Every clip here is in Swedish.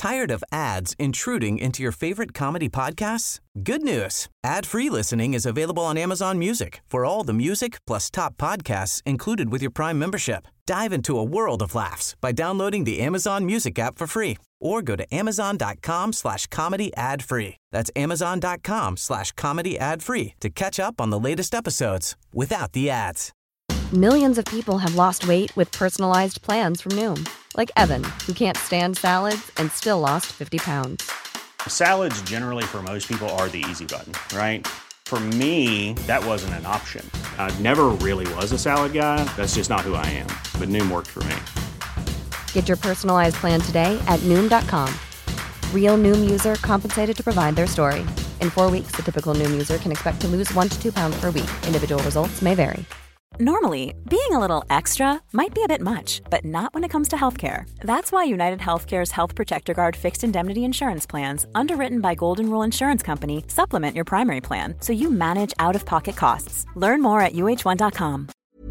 Tired of ads intruding into your favorite comedy podcasts? Good news. Ad-free listening is available on Amazon Music for all the music plus top podcasts included with your Prime membership. Dive into a world of laughs by downloading the Amazon Music app for free or go to amazon.com/comedy ad-free. That's amazon.com/comedy ad-free to catch up on the latest episodes without the ads. Millions of people have lost weight with personalized plans from Noom. Like Evan, who can't stand salads and still lost 50 pounds. Salads generally for most people are the easy button, right? For me, that wasn't an option. I never really was a salad guy. That's just not who I am. But Noom worked for me. Get your personalized plan today at Noom.com. Real Noom user compensated to provide their story. In 4 weeks, the typical Noom user can expect to lose 1 to 2 pounds per week. Individual results may vary. Normally, being a little extra might be a bit much, but not when it comes to healthcare. That's why United Healthcare's Health Protector Guard fixed indemnity insurance plans, underwritten by Golden Rule Insurance Company, supplement your primary plan so you manage out-of-pocket costs. Learn more at uh1.com.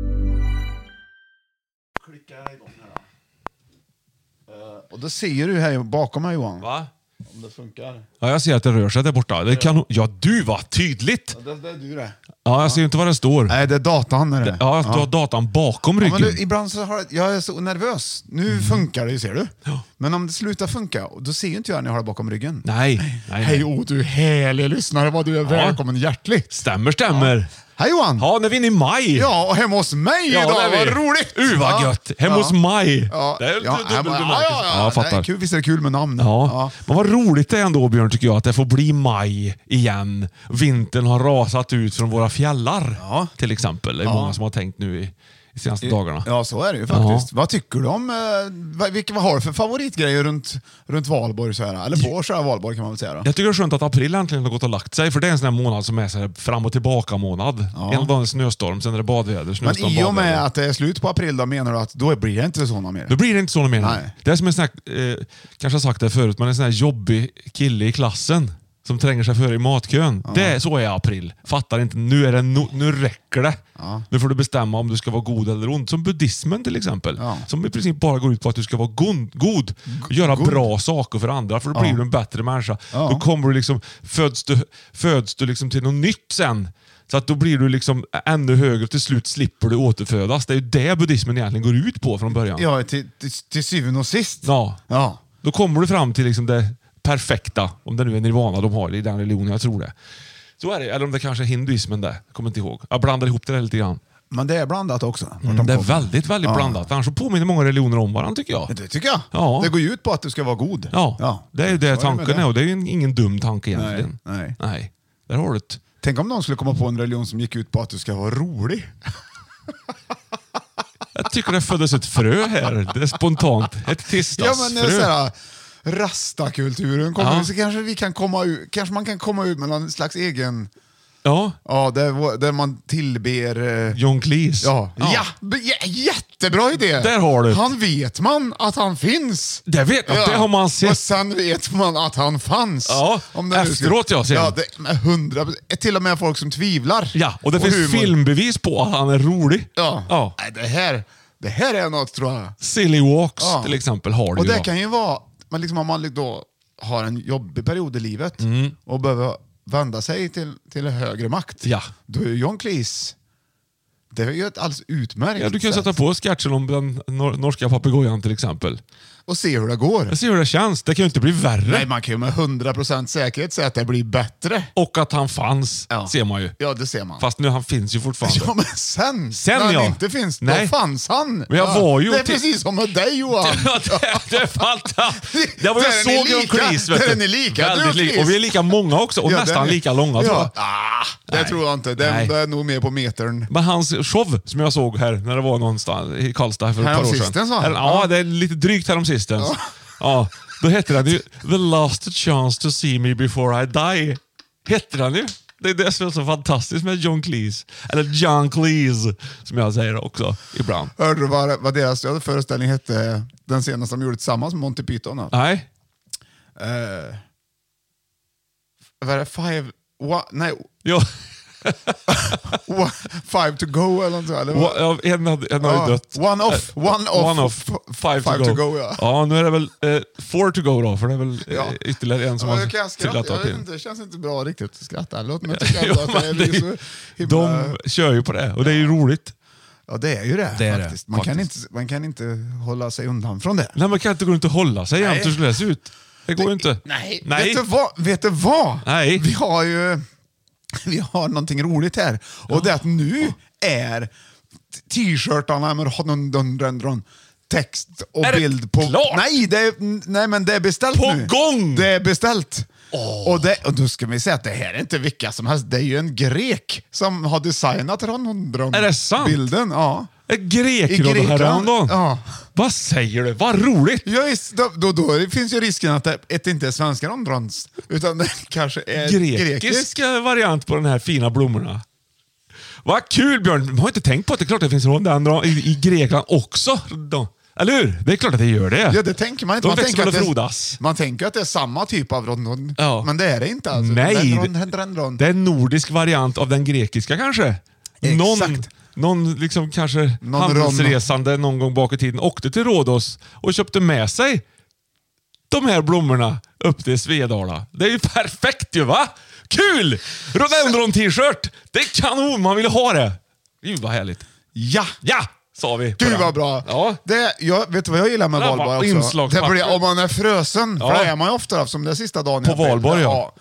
Klicka igång här. Och då ser du här bakom mig, Johan. Va? Om det funkar. Ja, jag ser att det rör sig där borta. Det kan... Ja, du var tydligt! Ja, det är du det. Ja, jag ser inte vad det står. Nej, det är datan. Är det. Ja, du har datan bakom ryggen. Men du, ibland så har jag är så nervös. Nu funkar det ju, ser du. Ja. Men om det slutar funka, då ser ju inte jag när jag har det bakom ryggen. Nej. Hej, du härlig lyssnare. Vad du är välkommen hjärtligt. Stämmer. Ja. Hej Johan! Ja, när vi är inne i maj. Ja, och hemma hos mig idag. Vad roligt! Vad gött. Hemma hos maj. Ja, det är jag fattar. Kul, visst är det kul med namn. Ja. Men vad roligt det är ändå, Björn, tycker jag, att det får bli maj igen. Vintern har rasat ut från våra fjällar, till exempel. Det är många som har tänkt nu i senaste dagarna. Ja, så är det ju faktiskt. Vad tycker du om, vad har du för favoritgrejer runt Valborg så här? Eller på så här Valborg kan man väl säga då? Jag tycker det är skönt att april äntligen har gått och lagt sig, för det är en sån här månad som är så här fram och tillbaka månad. En dag är snöstorm, sen är det badväder, snöstorm. Men i och med att det är slut på april, då menar du att då blir det inte såna mer? Då blir det inte såna mer. Nej. Det är som en sån här, kanske har sagt det förut, men en sån här jobbig kille i klassen som tränger sig före i matkön. Så är april. Fattar inte. Nu räcker det. Ja. Nu får du bestämma om du ska vara god eller ond. Som buddhismen till exempel. Ja. Som i princip bara går ut på att du ska vara god. Göra bra saker för andra. För då blir du en bättre människa. Ja. Då kommer du liksom, föds du liksom till något nytt sen. Så att då blir du liksom ännu högre och till slut slipper du återfödas. Det är ju det buddhismen egentligen går ut på från början. Ja, till syvende och sist. Ja. Då kommer du fram till liksom det perfekta, om det nu är nirvana de har i den religionen, jag tror det. Så är det, eller om det kanske är hinduismen där, jag kommer inte ihåg. Jag blandar ihop det lite grann. Men det är blandat också. Det är väldigt blandat. Annars så påminner många religioner om varandra, tycker jag. Det tycker jag. Ja. Det går ju ut på att du ska vara god. Ja. Det är ju det tanken är, och det är ju ingen dum tanke egentligen. Nej. Där har du det. Tänk om någon skulle komma på en religion som gick ut på att du ska vara rolig. Jag tycker det föddes ett frö här. Det är spontant. Ett tisdagsfrö. Ja, men det är såhär rastakulturen kommer, så kanske vi kan komma ut, kanske man kan komma ut med någon slags egen där man tillber John Cleese. Jättebra idé. Där har du. Han vet man att han finns. Det vet man, det har man sett. Och sen vet man att han fanns. Ja, om det efteråt jag ser. Ja, det med 100%. Till och med folk som tvivlar. Ja, och det finns filmbevis på att han är rolig. Ja. Nej, det här är något, tror jag. Silly Walks till exempel har du. Och det kan ju vara, men liksom om man då har en jobbig period i livet och behöver vända sig till högre makt. Ja. Då är John Cleese, det är ju ett alldeles utmärkt. Ja, du kan sätta på sketchen om den norska papegojan till exempel. Och se hur det går. Jag ser hur det känns. Det kan ju inte bli värre. Nej, man kan ju med 100% säkerhet säga att det blir bättre. Och att han fanns, ser man ju. Ja, det ser man. Fast nu, han finns ju fortfarande. Ja, men sen när han inte finns, då fanns han. Men jag var ju det är precis som med dig, Johan. det är fantastiskt. Jag såg John Cleese. Där är ni lika. Och vi är lika många också. Och nästan lika långa, tror jag. Det tror jag inte. Det är nog mer på metern. Men hans show som jag såg här när det var någonstans i Karlstad för ett par år sedan. Ja, det är lite drygt häromsistens. Ja, då heter den ju The Last Chance to See Me Before I Die. Heter den ju. Det är det som är så fantastiskt med John Cleese. Eller John Cleese, som jag säger också ibland. Hörde du vad deras föreställning hette, den senaste de gjorde tillsammans med Monty Python? Nej. Vad är det? Nej. Jo. 5 to go eller något så, eller? En har ju dött. One off, 5 to go, ja. Ja, nu är det väl 4 to go då, för det är väl ytterligare en som har trillat upp in. Det känns inte bra riktigt att skratta. Låt mig tycka att det är så himla... De kör ju på det, och det är ju roligt. Ja, det är ju det, faktiskt. Man kan inte hålla sig undan från det. Nej, man kan inte gå runt och hålla sig jämt hur det ser ut. Det går ju inte. Nej. Vet du vad? Nej. Vi har någonting roligt här. Och det är att nu är t-shirtarna med text och är bild på... Klart? Nej, men det är beställt på nu. Gång! Det är beställt. Och då ska vi säga att det här är inte vilka som helst. Det är ju en grek som har designat Rondon. Är det sant? Bilden, ja. En grek då, det här Rondon? Ja. Vad säger du? Vad roligt! Ja, visst, då finns ju risken att det inte är svenska Rondons, utan det kanske är grekisk variant på den här fina blommorna. Vad kul, Björn! Man har inte tänkt på att det är klart att det finns rondon i Grekland också. Eller hur? Det är klart att det gör det. Ja, det tänker man inte. Man tänker att det är samma typ av rondon, men det är det inte. Alltså. Nej, det är en nordisk variant av den grekiska kanske. Exakt. Någon liksom kanske handelsresande någon gång bak i tiden åkte till Rhodos och köpte med sig de här blommorna upp till Svedala. Det är ju perfekt ju, va? Kul! Rhododendron t-shirt! Det är kanon, man vill ha det. Gud vad härligt. Ja! Sa vi. Gud vad bra. Ja. Vet du vad jag gillar med Valborg också? Det blir, om man är frösen, för det är man ju ofta som det sista dagen. På Valborg, ja.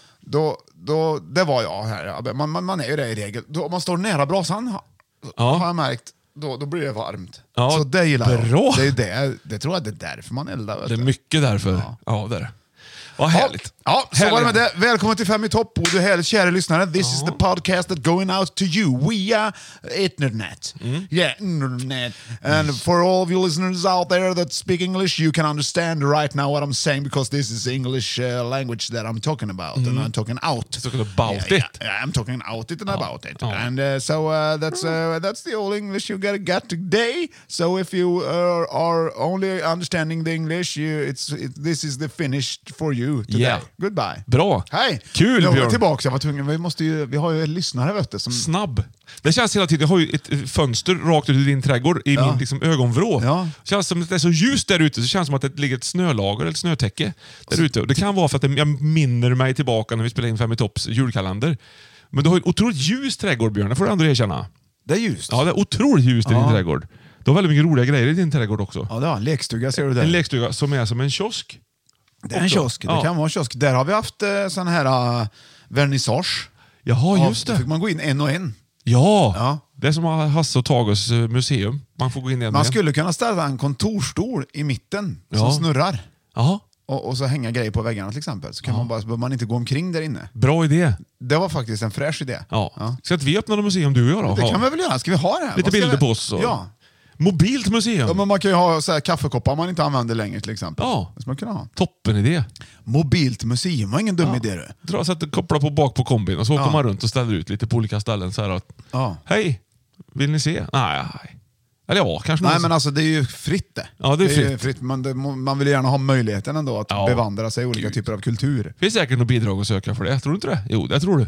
Då, det var jag här. Man är ju det i regel. Om man står nära brasan, har jag märkt, då blir det varmt. Ja, så det gillar jag. bra. Det tror jag det är därför man eldar. Det är mycket därför. Ja, det är det. Vad härligt. Ja, så var det med det. Välkommen till 5 i topp, och du här, kära lyssnare. This is the podcast that going out to you via internet. Yeah, internet. And for all of you listeners out there that speak English, you can understand right now what I'm saying, because this is English language that I'm talking about, and I'm talking out. Talking about it. Yeah, I'm talking out it and about it. And so that's the old English you gotta get today. So if you are only understanding the English, this is the finished for you today. Yeah. Goodbye. Bra. Hej. Kul, Björn. Jag var tillbaka. Jag var tvungen. Vi har ju lyssnare, vet du, som... Snabb. Det känns hela tiden. Jag har ju ett fönster rakt ut i din trädgård i min liksom ögonvrå. Ja. Det känns som att det är så ljust där ute, så känns det som att det ligger ett snölager eller ett snötäcke där ute. Och det kan vara för att jag minner mig tillbaka när vi spelar in 5 i topps julkalender. Men du har ju otroligt ljus trädgård, Björn. Det får du ändå erkänna. Det är ljust. Ja, det är otroligt ljust i din trädgård. Du har väldigt mycket roliga grejer i din trädgård också. Ja, det är en lekstuga, ser du där. En lekstuga som är som en kiosk. Det är en kiosk, det kan vara en kiosk. Där har vi haft sån här vernissage. Jaha, just det. Då fick man gå in en och en. Ja. Det är som Hasse och Tages museum. Man får gå in en och en. Man skulle kunna ställa en kontorstol i mitten som snurrar. Jaha. Och så hänga grejer på väggarna till exempel. Så kan man behöver man inte gå omkring där inne. Bra idé. Det var faktiskt en fräsch idé. Ja. Ska inte vi öppna ett museum, du och jag då? Det kan vi väl göra. Ska vi ha det här? Lite bilder på oss. Ja. Mobilt museum. Ja, men man kan ju ha så här kaffekoppar man inte använder längre till exempel. Ja. Det man kunna ha. Toppen idé. Mobilt museum var ingen dum idé. Dra så att koppla på bak på kombin och så åker man runt och ställer ut lite på olika ställen så här att, hej, vill ni se? Nej. Eller kanske. Nej, men alltså det är ju fritt det. Ja, det är fritt. Man vill gärna ha möjligheten ändå att bevandra sig i olika typer av kultur. Det finns säkert något bidrag att söka för det. Tror du inte det? Jo, det tror du.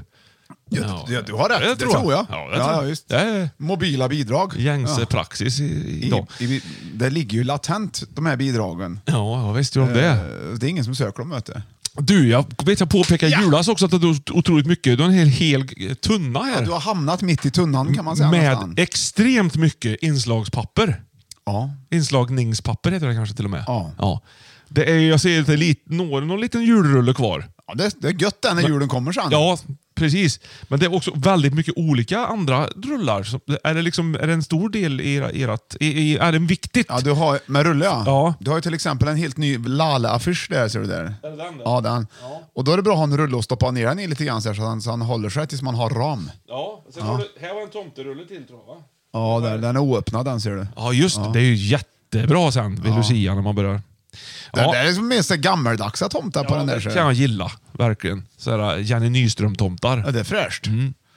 Ja, du har rätt, det tror jag. Ja, just. Det är mobila bidrag. Gängse praxis idag. Det ligger ju latent, de här bidragen. Ja, jag visste ju om det. Det är ingen som söker dem, möte. Du, jag påpekar julas också att det är otroligt mycket. Du har en hel tunna här. Ja, du har hamnat mitt i tunnan, kan man säga. Med nästan. extremt mycket inslagspapper. Ja. Inslagningspapper heter det kanske till och med. Ja. Det är, jag ser det någon liten julrulle kvar. Ja, det är gött när julen kommer sen. Ja, precis. Men det är också väldigt mycket olika andra rullar. Är det en stor del i ert... Är det viktigt? Ja, du har med rulle, ja. Du har ju till exempel en helt ny Lale-affisch där, ser du där. Är det den? Ja, den. Ja. Och då är det bra att ha en rulle och stoppa ner den i lite grann så han håller sig tills man har ram. Ja, sen har du, här var en tomterulle till, tror jag, va? Ja, den är oöppnad, den ser du. Ja, just det. Det är ju jättebra sen vid Lucia när man börjar. Det är som mer så gammeldagsa tomtar på den där. Det kan jag gilla, verkligen. Sådär Jenny Nyström-tomtar. Ja, det är fräscht.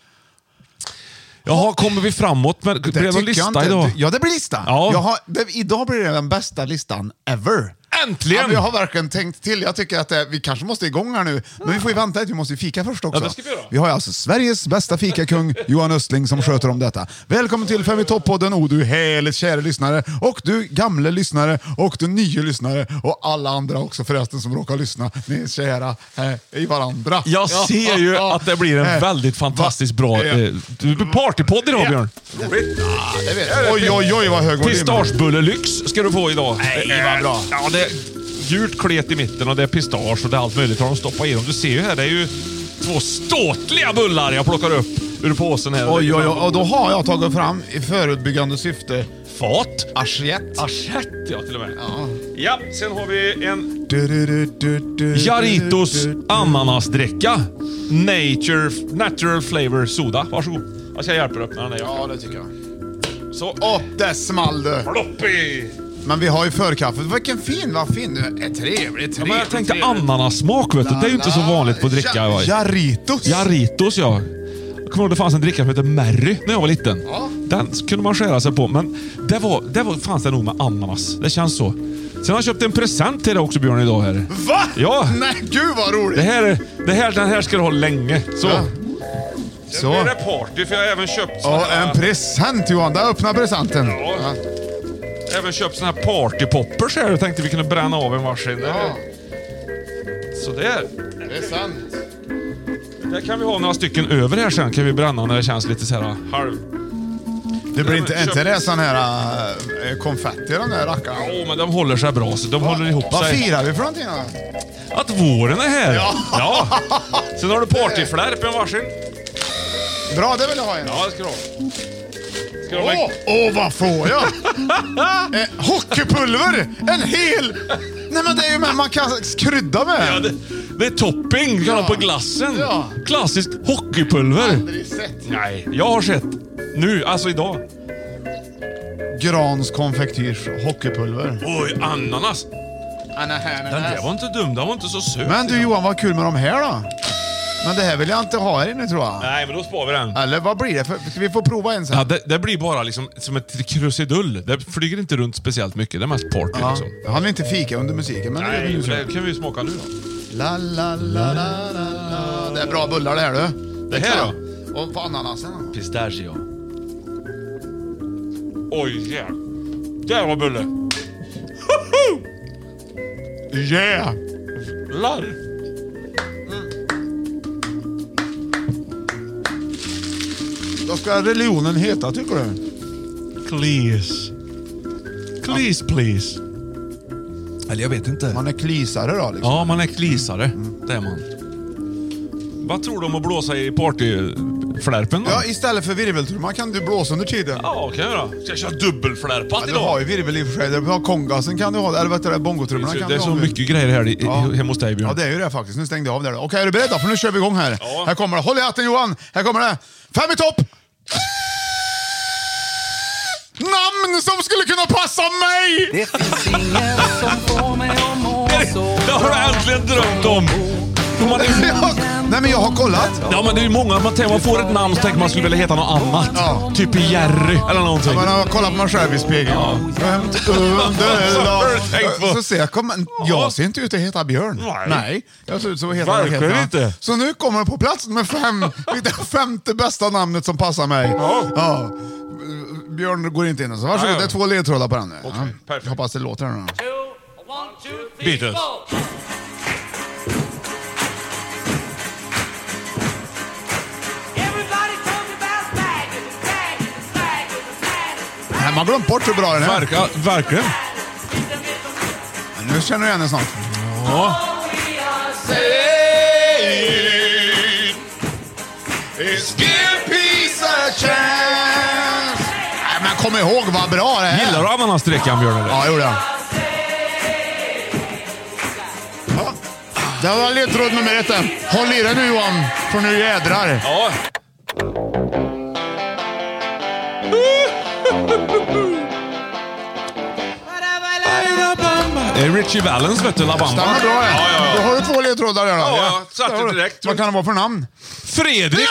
Jaha, kommer vi framåt? Men blir det någon lista idag? Ja, det blir lista. Ja. Idag blir det den bästa listan ever. Äntligen! Ja, jag har verkligen tänkt till. Jag tycker att vi kanske måste igång här nu. Men vi får ju vänta vi måste ju fika först också. Ja, det ska vi göra. Vi har alltså Sveriges bästa fikakung Johan Östling som sköter om detta. Välkommen till Fem i topp-podden, och du härligt kära lyssnare, och du gamla lyssnare, och du nya lyssnare, och alla andra också förresten som råkar lyssna. Ni är kära i varandra. Jag ser ju att det blir en väldigt fantastiskt bra partypodd idag, Björn. Oj, vad hög volym. Pistagebullelyx ska du få idag. Nej, vad bra. Ja, det är gult klet i mitten och det är pistage och det är allt möjligt har de stoppat i dem. Du ser ju här, det är ju 2 ståtliga bullar jag plockar upp ur påsen här. Oj, och då har jag tagit fram i förutbyggande syfte fat. Assiett. Assiett, ja, till och med. Ja, sen har vi en Jarritos ananasdricka. Natural flavor soda. Varsågod. Jag ska hjälpa upp den. Ja, det tycker jag. Så. Det small du. Ploppi! Men vi har ju förkaffet. Vilken fin, vad fin. Det är trevligt. Ja, men jag tänkte ananassmak, vet du. Det är ju inte så vanligt på dricka. Jarritos, ja. Jag kommer ihåg det fanns en dricka som heter Mary när jag var liten. Ja. Den kunde man skära sig på. Men fanns det nog med ananas. Det känns så. Sen har jag köpt en present till dig också, Björn, idag här. Va? Ja. Nej, gud vad roligt. Den här ska du ha länge. Så. Ja. Sen blir det party, för jag har även köpt en present, Johan. Där öppnar presenten. Ja. Jag har även köpt såna här partypoppers här. Jag tänkte vi kunde bränna av en varsin. Ja. Så där. Present. Där kan vi ha några stycken över här sen. Kan vi bränna när det känns lite så här halv. Det blir inte det sån här konfetti den där rackaren. Ja, men de håller sig bra. Så de håller ihop sig. Vad firar vi för någonting då? Att våren är här. Ja. Sen har du partyflärp en varsin. Bra, det vill jag ha en. Ja, det ska du ha. Vad får jag? Hockeypulver! En hel! Nej, men det är ju man kan krydda med. Ja, det är topping kan på glassen. Ja. Klassiskt hockeypulver. Aldrig sett. Nej, jag har sett. Nu, alltså idag. Grans konfektyrs hockeypulver. Oj, ananas. Den där var inte dum, den var inte så söt. Men du Johan, vad kul med de här då? Men det här vill jag inte ha här inne, tror jag. Nej, men då sparar vi den. Eller vad blir det? Ska vi få prova en sen? Ja, det blir bara liksom som ett krusidull. Det flyger inte runt speciellt mycket. Det är mest party liksom. Jag hann inte fika under musiken, men nej, det kan vi smaka nu då. La la la la la. Det är bra bullar det här, du. Det här då? Och på ananasen då? Pistachio. Oj, yeah. Där var bulle. Yeah! Larr. Vad ska religionen heta, tycker du? Please. Eller jag vet inte. Man är klisare då liksom. Ja, man är klisare. Det är man. Vad tror du om att blåsa i partyflärpen då? Ja, istället för virveltrumman kan du blåsa under tiden. Ja, kan jag göra. Ska jag köra dubbelflärpat idag? Du har ju virvel i och för sig. Du har kongasen kan du ha. Eller vet du, bongotrummorna kan det är du så ha. mycket grejer här hemma hos dig, Björn. Ja, det är ju det faktiskt. Nu stängde jag av där. Okej, är du beredd då? För nu kör vi igång här. Ja. Här kommer det. Håll i hatten, Johan. Här kommer det. 5 i topp! Namn som skulle kunna passa mig! Det finns ingen som får mig att må så. Det har du äntligen drömt om. Nej, men jag har kollat. Ja, men det är ju många. Man får ett namn så tänker man skulle vilja heta något annat. Ja. Typ Jerry eller någonting. Ja, man har kollat på mig själv i spegeln. Ja. Så ser jag ser inte ut att heta Björn. Nej. Jag ser ut som att heta verkligen inte. Så nu kommer det på plats med 5. Det femte bästa namnet som passar mig. Ja. Björn går inte in. Så varsågod, det är 2 ledtrådar på den. Okay, perfekt. Jag hoppas det låter den då. Beatles. Nej, man glömt bort hur bra den är. Verkligen. Nu känner du igen den snart. Ja. Nej, men kom ihåg vad bra det är. Gillar du ananasdrickan, Björn? Eller? Ja, jag gjorde det. Ja. Det var ledtråd nummer 1. Håll i dig nu, Johan, för nu jädrar. Ja. Richie Valens, vet du, La Bamba. Stämmer bra det. Ja. Då har du 2 ledtrådar där då. Ja, satt du direkt. Vad kan det vara för namn? Fredrik.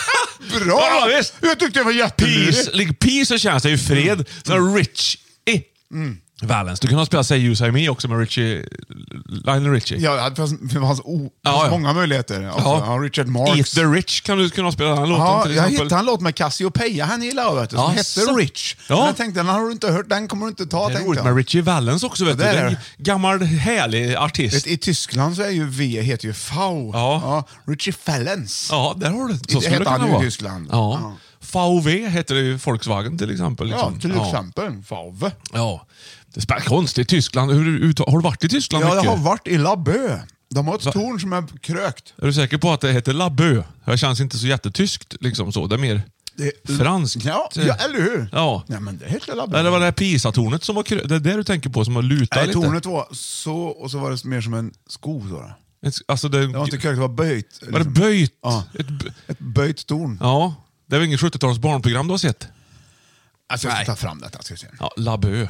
Bra! Ja, visst. Jag tyckte det var jättemysigt. Peace så känns det ju fred. Så Rich Valens. Du kan ha spelat Say You Say Me också med Lionel Richie. Ja, det fanns många möjligheter. Alltså, Richard Marx. Eat the Rich kan du kunna spela den låten till jag exempel. hittade en låt med Cassiopeia, han gillar vet du, som hette Rich. Ja. Men jag tänkte, den har du inte hört, den kommer du inte ta. Det är roligt med Richie Valens också, vet du. Det är en gammal härlig artist. I Tyskland så är ju V heter ju V. Ja. Richie Valens. Ja, där har du. Så Det skulle heter det han kunna ju i vara. Tyskland. Ja. VW heter det ju Volkswagen till exempel. Liksom. Ja, till exempel. VW. Ja. Det är konstigt. Tyskland. Har du varit i Tyskland Ja, mycket? jag har varit i Labö. De har ett torn som är krökt. Är du säker på att det heter Labö? Det känns inte så jättetyskt liksom så. Det är mer franskt. Ja, eller hur? Ja. Nej, men det heter Labö. Eller var det här Pisa-tornet som var det är det du tänker på som har lutat Nej, lite? tornet var så, och så var det mer som en sko. Så. Alltså Det var inte krökt, det var böjt. Var det böjt? Ja. Ett böjt torn. Ja. Det är väl inget 70-tals barnprogram du har sett? Alltså, jag ska ta fram detta. Ska vi se. Ja, Labö.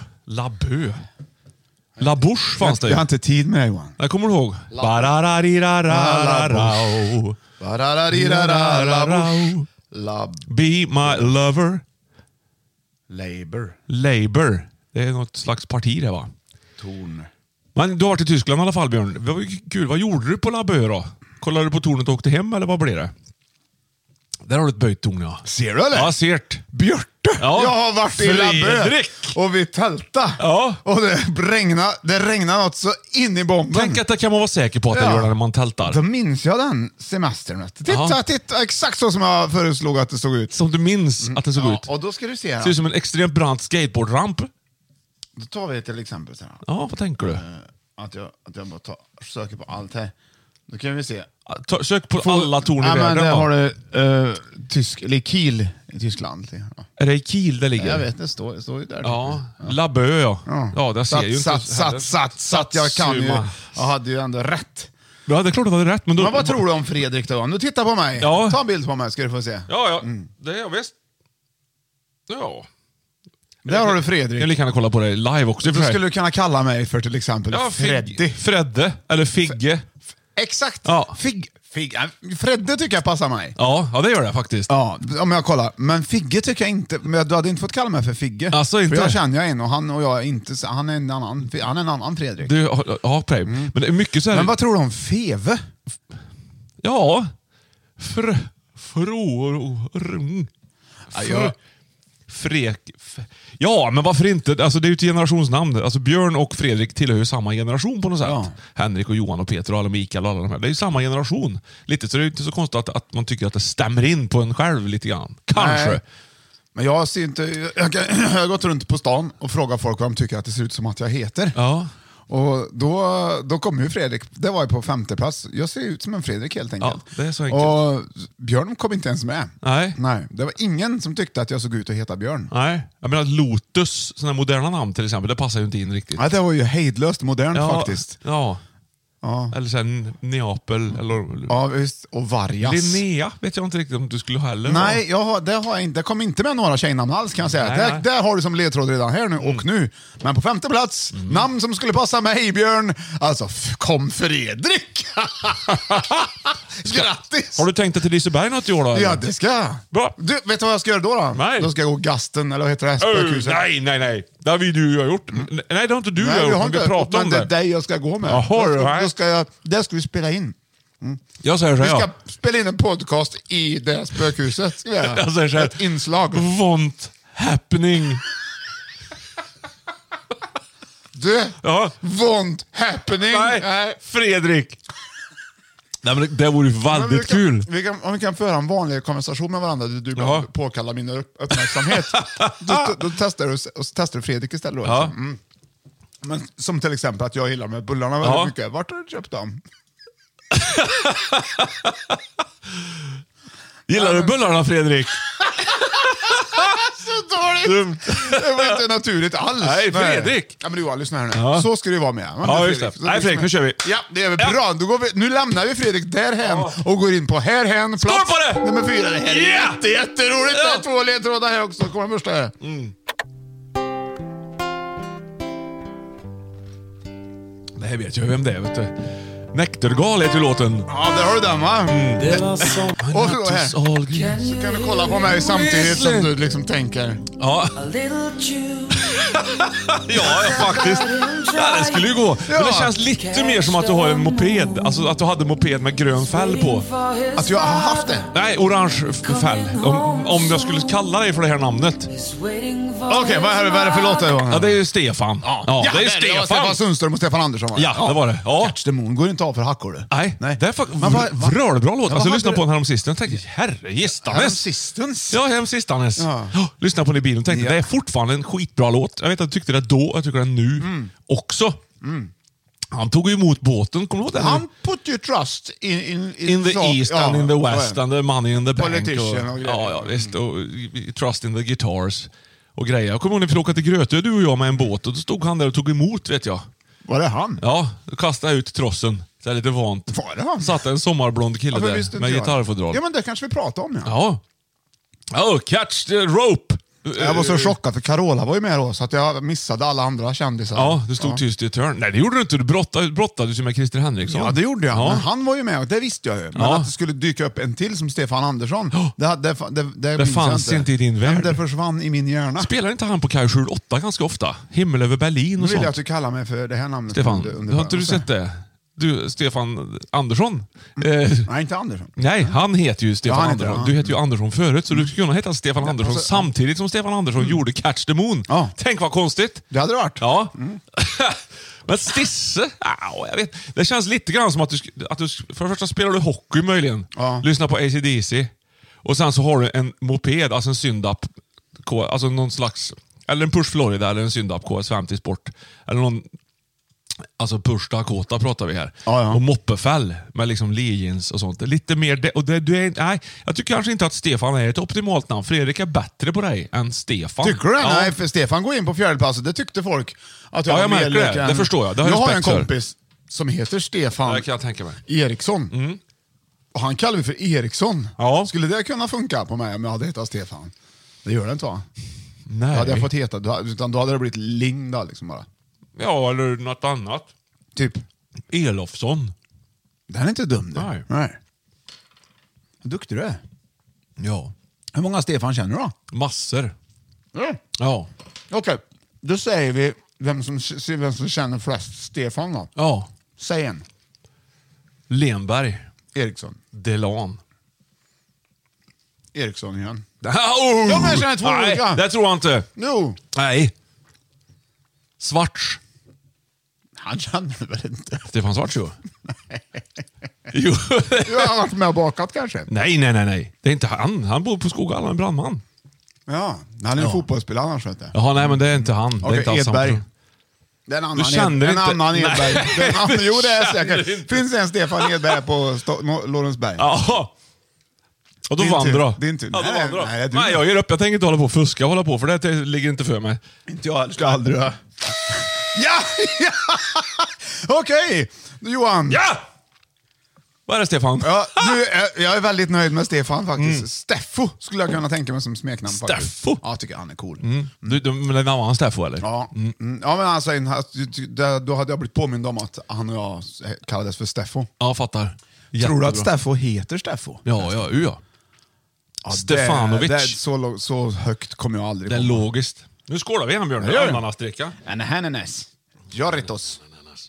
La Bouche fanns det ju. Jag har inte tid med det, Johan. Jag kommer du ihåg? Barararirarararau. Be my lover. Labour. Det är något slags parti det, va? Torn. Men du har varit i Tyskland i alla fall, Björn. Det var ju kul. Vad gjorde du på Labö då? Kollade du på tornet och åkte hem, eller vad blev det? Där har du ett böjt torn, ja. Ser du eller? Ja, sert. Björte! Ja. Jag har varit i Labö Fredrik. och vi tälta. Ja. Och det regnar något så in i bomben. Tänk att det kan man vara säker på att det gör när man tältar. Då minns jag den semestern. Titta, exakt så som jag föreslog att det såg ut. Som du minns att det såg ut. Och då ska du se här. Ser ut som en extremt brant skateboardramp. Då tar vi till exempel så här. Ja, vad tänker du? Att jag bara söker på allt här. Då kan vi se. Sök på alla torn i men världen. där då. har du eller Kiel i Tyskland. Ja. Är det i Kiel det ligger? Jag vet, det står ju där. Ja, Labö, ja. Ja, där ser ju inte... Satt. Jag kan ju. Jag hade ju ändå rätt. Ja, det är klart att du hade rätt. Men vad tror du om Fredrik då? Nu titta på mig. Ja. Ta en bild på mig ska du få se. Ja. Det är jag visst. Ja. Där har du Jag Fredrik. kan lika gärna kolla på det live också. Då skulle du kunna kalla mig för till exempel Freddy. Fredde, eller Figge. Exakt. Ja. Fredde tycker jag passar mig. Ja, det gör det faktiskt. Ja, om jag kollar. Men Figge tycker jag inte. Men du hade inte fått kalla mig för Figge. Alltså inte? För jag känner jag en och han och jag är inte. Han är en annan Fredrik. Du har prej. Men det är mycket så här... Men vad tror du om Feve? Ja. Ja, men varför inte? Alltså, det är ju ett generationsnamn. Alltså, Björn och Fredrik tillhör ju samma generation på något sätt. Ja. Henrik och Johan och Peter och alla Mikael och alla de här. Det är ju samma generation. Lite, så det är inte så konstigt att man tycker att det stämmer in på en själv lite grann. Kanske. Nej. Men jag ser inte... Jag har gått runt på stan och frågat folk vad de tycker att det ser ut som att jag heter. Ja. Och då kom ju Fredrik, det var ju på 5:e plats. Jag ser ut som en Fredrik helt enkelt. Ja, det är så enkelt. Och Björn kom inte ens med. Nej. Det var ingen som tyckte att jag såg ut att heta Björn. Nej. Jag menar Lotus, sådana moderna namn till exempel, det passar ju inte in riktigt. Nej, det var ju hejdlöst modernt faktiskt. Ja. Ja. Eller sen Neapel eller... Ja, visst. Och Vargas. Linnea vet jag inte riktigt om du skulle ha heller. Nej, det har jag inte. Det kom inte med några tjejnamn alls kan jag säga. Nej. Där har du som ledtråd redan här nu och nu. Men på 5:e plats, namn som skulle passa mig, Björn. Alltså, kom Fredrik! Grattis! Har du tänkt dig till Liseberg något i år då? Eller? Ja, det ska jag. Bra. Du, vet du vad jag ska göra då? Nej. Då ska jag gå gasten, eller vad heter det? Spökhuset. Nej. Det har vi du har gjort. Nej, det har inte du Nej, gjort. Vi pratar om det är det. dig jag ska gå med. Jaha, Där ska vi spela in. Jag säger så Vi här. ska spela in en podcast i det spökhuset. Ska vi göra. Jag säger så här. Ett inslag. Want happening. Du, Ja. want happening. Nej, Fredrik. Nej, men det vore ju väldigt kul. Om vi kan föra en vanlig konversation med varandra, du Ja. påkallar min uppmärksamhet. då testar du Fredrik istället. Då, Ja. alltså. Men som till exempel att jag gillar med bullarna väldigt Ja. mycket. Vart har du köpt dem? Gillar du bullarna, Fredrik? Så dåligt! Det var inte naturligt alls. Nej, Fredrik. Ja, men Johan, lyssna här nu. Ja. Så ska det vara med. Men Ja, just det. Nej, Fredrik, nu kör vi. Ja, det är väl bra. Då går vi, nu lämnar vi Fredrik därhän och går in på härhän. Skål på det! Nummer 4. Det här är Ja! jätteroligt. Ja. Det är 2 ledtrådar här också. Kommer den första här. Det här vet jag vem det är, vet du. Näktergal heter ju låten. Ja, där har du den va? Det var som Och så här. Så kan du kolla på mig samtidigt som du liksom tänker. Ja. a little Jew Ja, faktiskt. Ja, det skulle ju gå. Men det känns lite mer som att du har en moped. Alltså att du hade moped med grön färg på. Att jag har haft det? Nej, orange färg. Om jag skulle kalla dig för det här namnet. Okej, vad är det för låt då? Ja, det är ju Stefan. Ja, det är Det var Stefan Sundström och Stefan Andersson. Ja, det var det. Ja. Catch the Moon går inte av för hackor du. Nej, det är faktiskt vrölbra låt. Alltså, lyssna på den här om sistens. Jag tänkte, herre gistanes. Sistens? Ja, hem sistanes. Ja. Lyssna på den i bilen och tänkte, det är fortfarande en skitbra låt. Jag vet att du tyckte det då, jag tycker det nu också. Han tog ju emot båten, kommer du ihåg det? Han put your trust in the east and in the west and the money in the bank. Politician och grejer. Ja, visst. Och trust in the guitars och grejer. Jag kommer ihåg när vi skulle åka till Grötö, du och jag med en båt, och då stod han där och tog emot, vet jag. Var det han? Ja, då kastade jag ut trossen. Det är lite vant. Var det han? Satt en sommarblond kille där med gitarrfodral. Ja, men det kanske vi pratar om, Ja. Oh, catch the rope! Jag var så chockad för Carola var ju med då, så att jag missade alla andra kändisar. Ja, du stod tyst i turn. Nej, det gjorde du inte. Du brottade med Christer Henriksson. Ja, det gjorde jag. Ja. Men han var ju med och det visste jag ju. Men att det skulle dyka upp en till som Stefan Andersson, det fanns inte i din värld. Men det försvann i min hjärna. Spelar inte han på Kaj 8 ganska ofta? Himmel över Berlin och Nu vill jag sånt. att du kallar mig för det här namnet. Stefan, har inte du sett det? Du, Stefan Andersson. Nej, inte Andersson. Nej, han heter ju Stefan Ja, Andersson. Du heter ju Andersson förut, så du skulle kunna heta Stefan Andersson samtidigt som Stefan Andersson gjorde Catch the Moon. Ja. Tänk vad konstigt. Det hade det varit. Ja. Men Stisse, jag vet. Det känns lite grann som att du för det första spelar du hockey möjligen. Ja. Lyssnar på AC/DC. Och sen så har du en moped, alltså en Syndap, alltså någon slags, eller en Push Florida eller en Syndap KS50 Sport. Eller någon, alltså Push Dakota pratar vi här. Ja. Och moppefäll med liksom leggings och sånt. Lite mer nej, jag tycker kanske inte att Stefan är ett optimalt namn. Fredrik är bättre på dig än Stefan. Tycker du det? Ja. Nej, för Stefan går in på fjärdeplatsen. Det tyckte folk att jag Ja, jag var märker mer det. lik än- Det förstår jag. Det har jag jag har en respekt för. kompis som heter Stefan Det kan jag tänka mig. Eriksson. Och han kallar vi för Eriksson. Ja. Skulle det kunna funka på mig om jag hade hetat Stefan? Det gör det inte, va? Nej. Då hade jag fått heta, utan då hade det blivit Ling då, liksom bara. Ja, eller något annat. Typ. Elofsson. Den är inte dum du. Nej. Vad duktig du är. Ja. Hur många Stefan känner du då? Massor. Ja. Ja. Okej, då säger vi vem som känner flest Stefan då. Ja. Säg en. Lenberg. Eriksson. Delan. Eriksson igen. Oh! Ja, men jag känner två Nej, olika. det tror jag inte. Jo. Nej. Svarts. Han känner du väl inte? Stefan Svarts ju. Jo. Du har varit med och bakat kanske? Nej. Det är inte han. Han bor på Skoghall, han är brandman. Ja, han är en fotbollsspelare annars, vet du. Jaha, nej, men det är inte han. Det är Okej, inte alls samma Edberg. person. Det är en annan, Du känner inte- annan Nej. Edberg. Det är en annan, jo, det är känner säkert. inte. Finns en Stefan Edberg på Lorensberg? Jaha. Och då Din vann tur. du då? Din tur. Ja, då Nej, vann du då. nej, du- Nej, jag ger upp. Jag tänker inte hålla på och fuska och hålla på, för det ligger inte för mig. Inte jag, ska aldrig göra. Ja! Okej, Johan. Ja! Vad är det, Stefan? Ja, jag är väldigt nöjd med Stefan faktiskt. Steffo skulle jag kunna tänka mig som smeknamn. faktiskt. Steffo? Ja, jag tycker han är cool. Men det var han Steffo, eller? Ja. Ja, men alltså, då hade jag blivit påmind om att han och jag kallades för Steffo. Ja, fattar. Tror du Jättebra. att Steffo heter Steffo? Ja. Ja, Stefanovic. Så högt kommer jag aldrig Det är på. logiskt. Nu skålar vi igen, Björn. Det gör vi. Ananasdricka. En hennes. Joritos.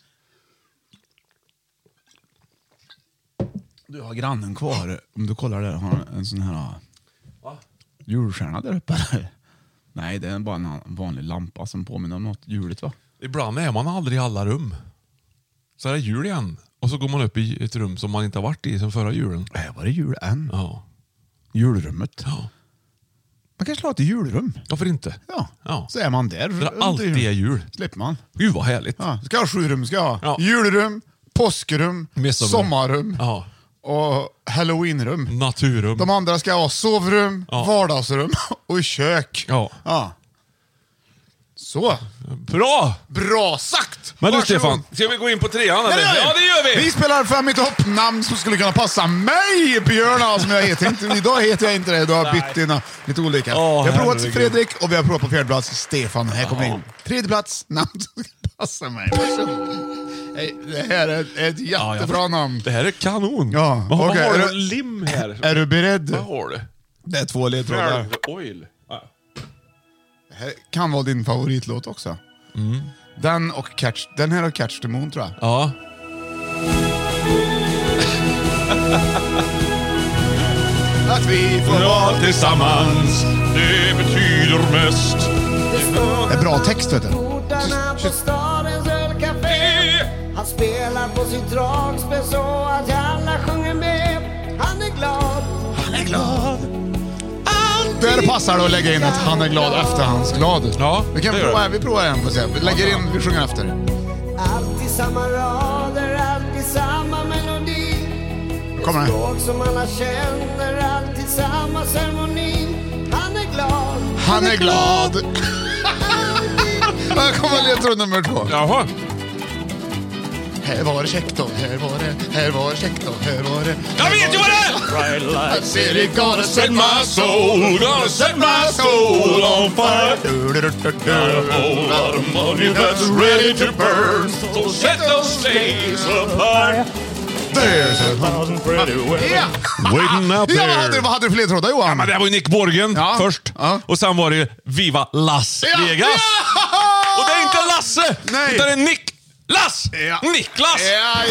Du har grannen kvar. Om du kollar där, har en sån här julstjärna där uppe. Nej, det är bara en vanlig lampa som påminner om något juligt, va? Ibland är man aldrig i alla rum. Så är det jul igen. Och så går man upp i ett rum som man inte har varit i sen förra julen. Var det jul än? Ja. Julrummet. Ja. Man kanske har ett julrum. Varför inte? Ja. Så är man där. För det alltid är jul. Slipper man. Gud vad härligt. Ja. Ska jag ha 7 rum? Ska jag ha Ja. julrum, påskrum, Midsommar. sommarrum Ja. och halloweenrum. Naturrum. De andra ska ha sovrum, Ja. vardagsrum och kök. Ja. Så. Bra! Bra sagt! Men du, Varsågod. Stefan, ska vi gå in på 3an eller? Ja, det gör vi! Vi spelar fram mitt hoppnamn som skulle kunna passa mig, Björn, som jag heter. Idag heter jag inte det, du har bytt dina lite olika. Vi har provat herregud. Fredrik och vi har provat på fjärde plats Stefan. Här kommer in. 3:e plats, namn som ska passa mig. Det här är ett jättebra namn. Det här är kanon. Ja, Vad okej. har Är du du- lim här? Är du beredd? Vad har du? Det är 2 ledtrådar. Oil. Ja. kan vara din favoritlåt också. Den och den här och Catch the Moon tror jag. Ja. Att vi får vara tillsammans, det betyder mest. Det är bra text, vet du. På stadens ölcafé. Han spelar på sitt dragspel så att alla sjunger med. Han är glad. Han är glad. Där passar det att lägga in att han är glad efter hans glad. Ja, vi provar en på se. Vi lägger in, vi sjunger efter. Alltid samma rader, alltid samma melodi. Kommer det. Språk som alla känner, alltid samma ceremoni. Han är glad. Han är glad. Här kommer ledtråd nummer 2. Jaha. Här var det käckt och här var det käckt och här var det. Jag vet ju vad det är! I said it gonna set my soul, gonna set my soul on fire. A lot of money that's ready to burn, so set those flames afire. There's a Waiting out there. Vad hade du för ledtrådar, Johan? Ja, men det var ju Nick Borgen först. Ja. Och sen var det Viva Las Vegas. Och det är inte Lasse, nej. utan det är Niklas. Niklas.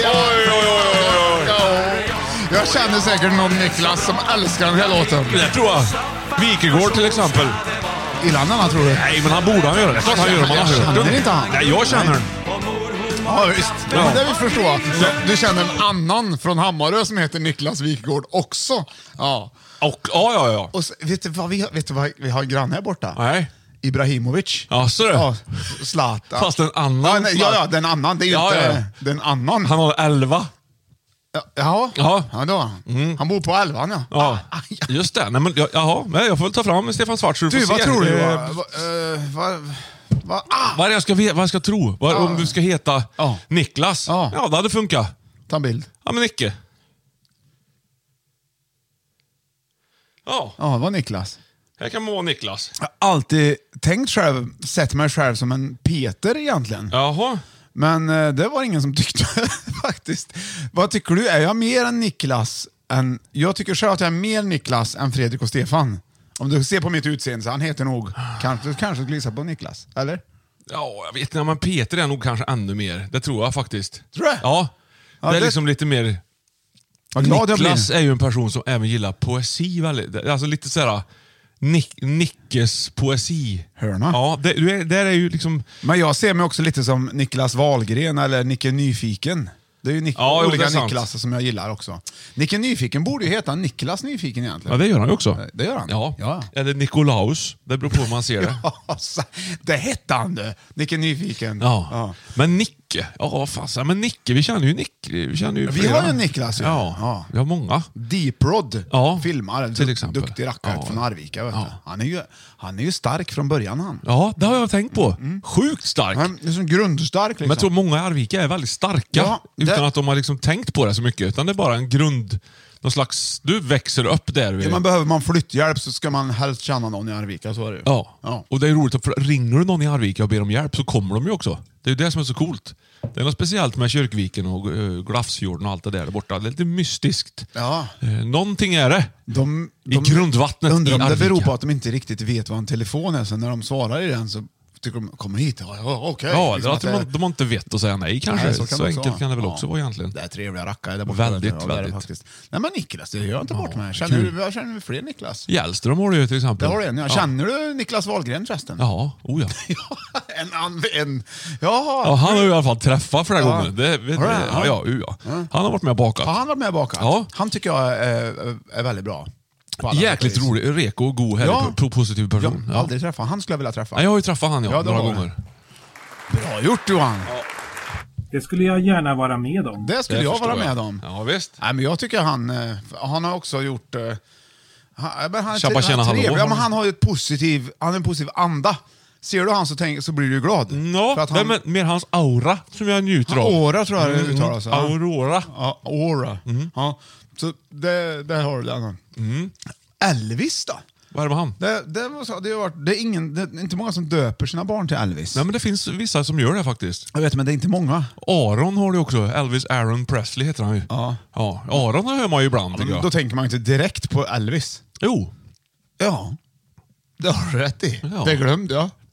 Oj. Jag känner säkert någon Niklas som älskar den här låten. Det tror jag. Wikegård till exempel. Gillar han, tror du? Nej, men han borde han göra det. Klart han gör, man har hört känner inte han. Nej, jag känner den. Ja, visst. Ja. Det vi förstår. Du känner en annan från Hammarö som heter Niklas Wikegård också. Ja. Och, ja. Och så, vet du vad vi har grann här borta? Nej. Ibrahimovic. Ja, så det. Ja, Zlatan. Fast en annan. Ja, den annan. Det är ju inte den annan. Han har 11. Ja, då. Han bor på 11, ja. Ja, just det. Nej, men, jag får väl ta fram Stefan Svart så du får se. Vad tror du? Vad jag ska tro? Om du ska heta Niklas? Ja, det hade funkat. Ta en bild. Ja, men Nicke. Ja, det var Niklas. Här kan man vara Niklas. Jag har alltid sett mig själv som en Peter egentligen. Jaha. Men det var ingen som tyckte faktiskt. Vad tycker du? Är jag mer än Niklas? Jag tycker själv att jag är mer Niklas än Fredrik och Stefan. Om du ser på mitt utseende så han heter nog kanske glisa på Niklas, eller? Ja, jag vet inte, men Peter är nog kanske ännu mer. Det tror jag faktiskt. Tror du? Ja, det är liksom lite mer... Niklas är ju en person som även gillar poesi väldigt. Alltså lite sådär... Nickes poesi. Hörna. Ja, det är ju liksom... Men jag ser mig också lite som Niklas Wahlgren eller Nicke Nyfiken. Det är ju olika Niklas som jag gillar också. Nicke Nyfiken borde ju heta Niklas Nyfiken egentligen. Ja, det gör han ju också. Det gör han. Ja. Eller Nikolaus. Det beror på hur man ser det. Det hette han det. Nicke Nyfiken. Ja. Men Nicke. Men Nicke, vi känner ju Nicke. Vi har ju Niklas. Ja. Vi har många. Deep Rod filmar. Till exempel. Duktig rackare från Arvika. Vet du. Han är ju stark från början han. Ja, det har jag tänkt på. Sjukt stark. Han är som grundstark. Liksom. Men jag tror många i Arvika är väldigt starka. Utan att de har liksom tänkt på det så mycket. Utan det är bara en grund... Någon slags... Du växer upp där. Behöver man flytthjälp så ska man helst känna någon i Arvika. Så är det. Ja. Och det är roligt. För ringer du någon i Arvika och ber om hjälp så kommer de ju också. Det är ju det som är så coolt. Det är något speciellt med Kyrkviken och Glafsfjorden och allt det där borta. Det är lite mystiskt. Ja. Någonting är det. I grundvattnet undrar om i Arvika. Det beror på att de inte riktigt vet vad en telefon är. Så när de svarar i den så tycker de, kommer hit. Okej. Ja, liksom de har inte vett att säga nej kanske. Nej, så enkelt kan det väl också vara egentligen. Det är trevliga rackare där borta. Väldigt. Faktiskt. Nej, men Niklas, det gör jag inte bort med. Känner du fler Niklas? Hjälström har du ju till exempel. Det har du en. Känner du Niklas Wahlgren förresten? Ja, ja. Ja, han har ju i alla fall träffat flera gånger. Ja. Han har varit med och bakat. Ja, han har varit med och bakat. Ja. Han tycker jag är väldigt bra. Jäkligt rolig, reko och god, härlig, positiv person. Jag har aldrig träffat. Han skulle jag vilja träffa. Ja, jag har ju träffat han några gånger. Bra gjort, Johan. Det skulle jag gärna vara med om. Det skulle jag vara med om. Ja, visst. Nej, men jag tycker han har också gjort... han har ju en positiv anda. Ser du han så blir du glad. No, det är mer hans aura som jag njuter av. Aura tror jag det uttalas. Aurora. Ja, aura. Ja, så det har du den. Elvis då? Vad är det med han? Det är inte många som döper sina barn till Elvis. Nej, men det finns vissa som gör det faktiskt. Jag vet, men det är inte många. Aron har du också. Elvis Aaron Presley heter han ju. Ja. Aron hör man ju ibland, tycker jag. Då tänker man inte direkt på Elvis. Jo. Ja. Det har du rätt i. Ja. Det glömde jag.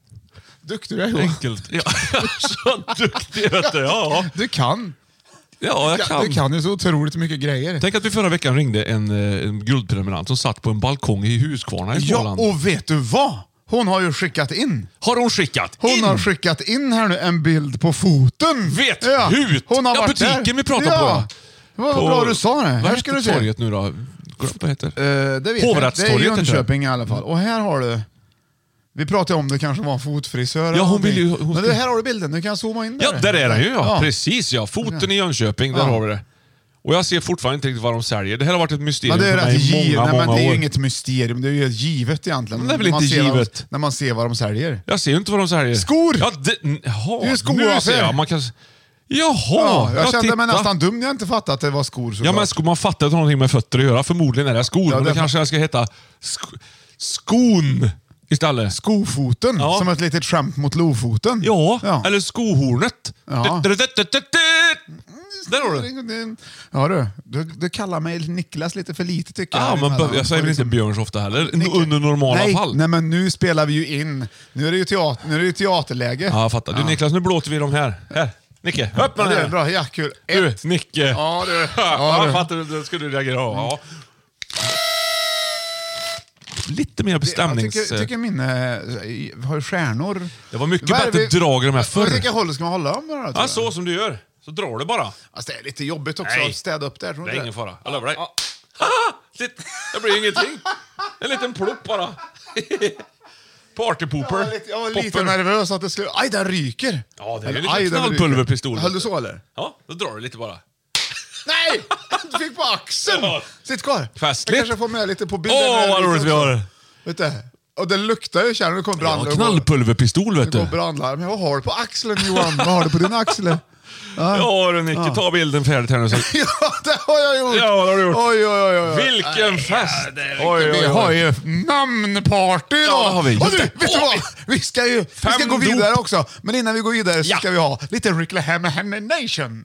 Duktig du är. Enkelt. Ja, så duktig vet du. Ja. Du kan. Ja, jag kan. Du kan ju så otroligt mycket grejer. Tänk att vi förra veckan ringde en guldprenumerant som satt på en balkong i Huskvarna i Småland. Ja, och vet du vad? Hon har ju skickat in. Har hon skickat Hon in? har skickat in här nu en bild på foten. Vet ja. hut! Hon har varit butiken där. vi pratar på. Vad bra du sa det. Vad Här ska du heter se. torget nu då? Vad heter Det vet jag. Det är Hovrättstorget heter Jönköping i alla fall. Och här har du... Vi pratade om det kanske var en fotfrisör. Ja, hon vill ju... Men här har du bilden. Du kan zooma in där. Ja, där är den ju. Ja. Precis, ja. Foten i Jönköping, där Ja. har vi det. Och jag ser fortfarande inte riktigt vad de säljer. Det här har varit ett mysterium Men det är för mig i många, men det är ju år. inget mysterium. Det är ju helt givet egentligen. Men det är väl När man inte ser givet? när man ser vad de säljer. Jag ser ju inte vad de säljer. Skor! Ja, det är ju skoaffär. Nu ser jag. Man kan... Jaha! Ja, jag kände titta. mig nästan dum när jag inte fattade att det var skor. Ja, men man fattar att det har någonting med fötter att göra. Förmodligen är det skor. Ja, men det kanske jag ska heta skon istället. Skofoten, Ja. som ett litet skämt mot lofoten. Ja, eller skohornet. Ja. Där har du. Ja du kallar mig Niklas lite för lite tycker Ja, jag. men jag säger väl inte Björn så ofta heller. Under normala fall. Nej, men nu spelar vi ju in. Nu är det ju teaterläge. Ja, jag fattar. Du Niklas, nu blåter vi dem här. Här, Nicke. Öppna Ja, den det är här. bra. Ja, kul. Du, Nicke. Ja, du. Ja, du. fattar du. Då ska du reagera. Ja. Lite mer bestämnings... Jag tycker min har stjärnor. Det var mycket bättre drag i de här förr. Vilka håll ska man hålla dem då? Ja, så som du gör. Så drar du bara. Alltså, det är lite jobbigt också Nej. att städa upp där. Tror Det du är ingen fara. Jag lovar dig. Det blir ingenting. En liten plopp bara. Partypooper. Jag var lite nervös att det skulle... Aj, den ryker! Ja, det är ju Aj, lite den knallpulverpistol. ryker. Höll du så eller? Ja, då drar du lite bara. Nej! Du fick på axeln! Ja. Sitt kvar. Festligt. Jag kanske får med lite på bilden. Åh, vad roligt vi har. Vet du? Och det luktar ju, känner du, kommer Ja, brandlarm. knallpulverpistol vet Det du. går brandlarm. Men vad har du på axeln Johan? Vad har du på din axel? Ja du Nicke, ta bilden färdigt här nu. Så. Ja, det har jag gjort! Ja, det har du gjort. Oj. Vilken fest! Vi har ju namnparty då! Ja, det har vi. Och du, vet du vad? Vi ska gå vidare dop. också. Men innan vi går vidare så Ja. ska vi ha lite Reclamation.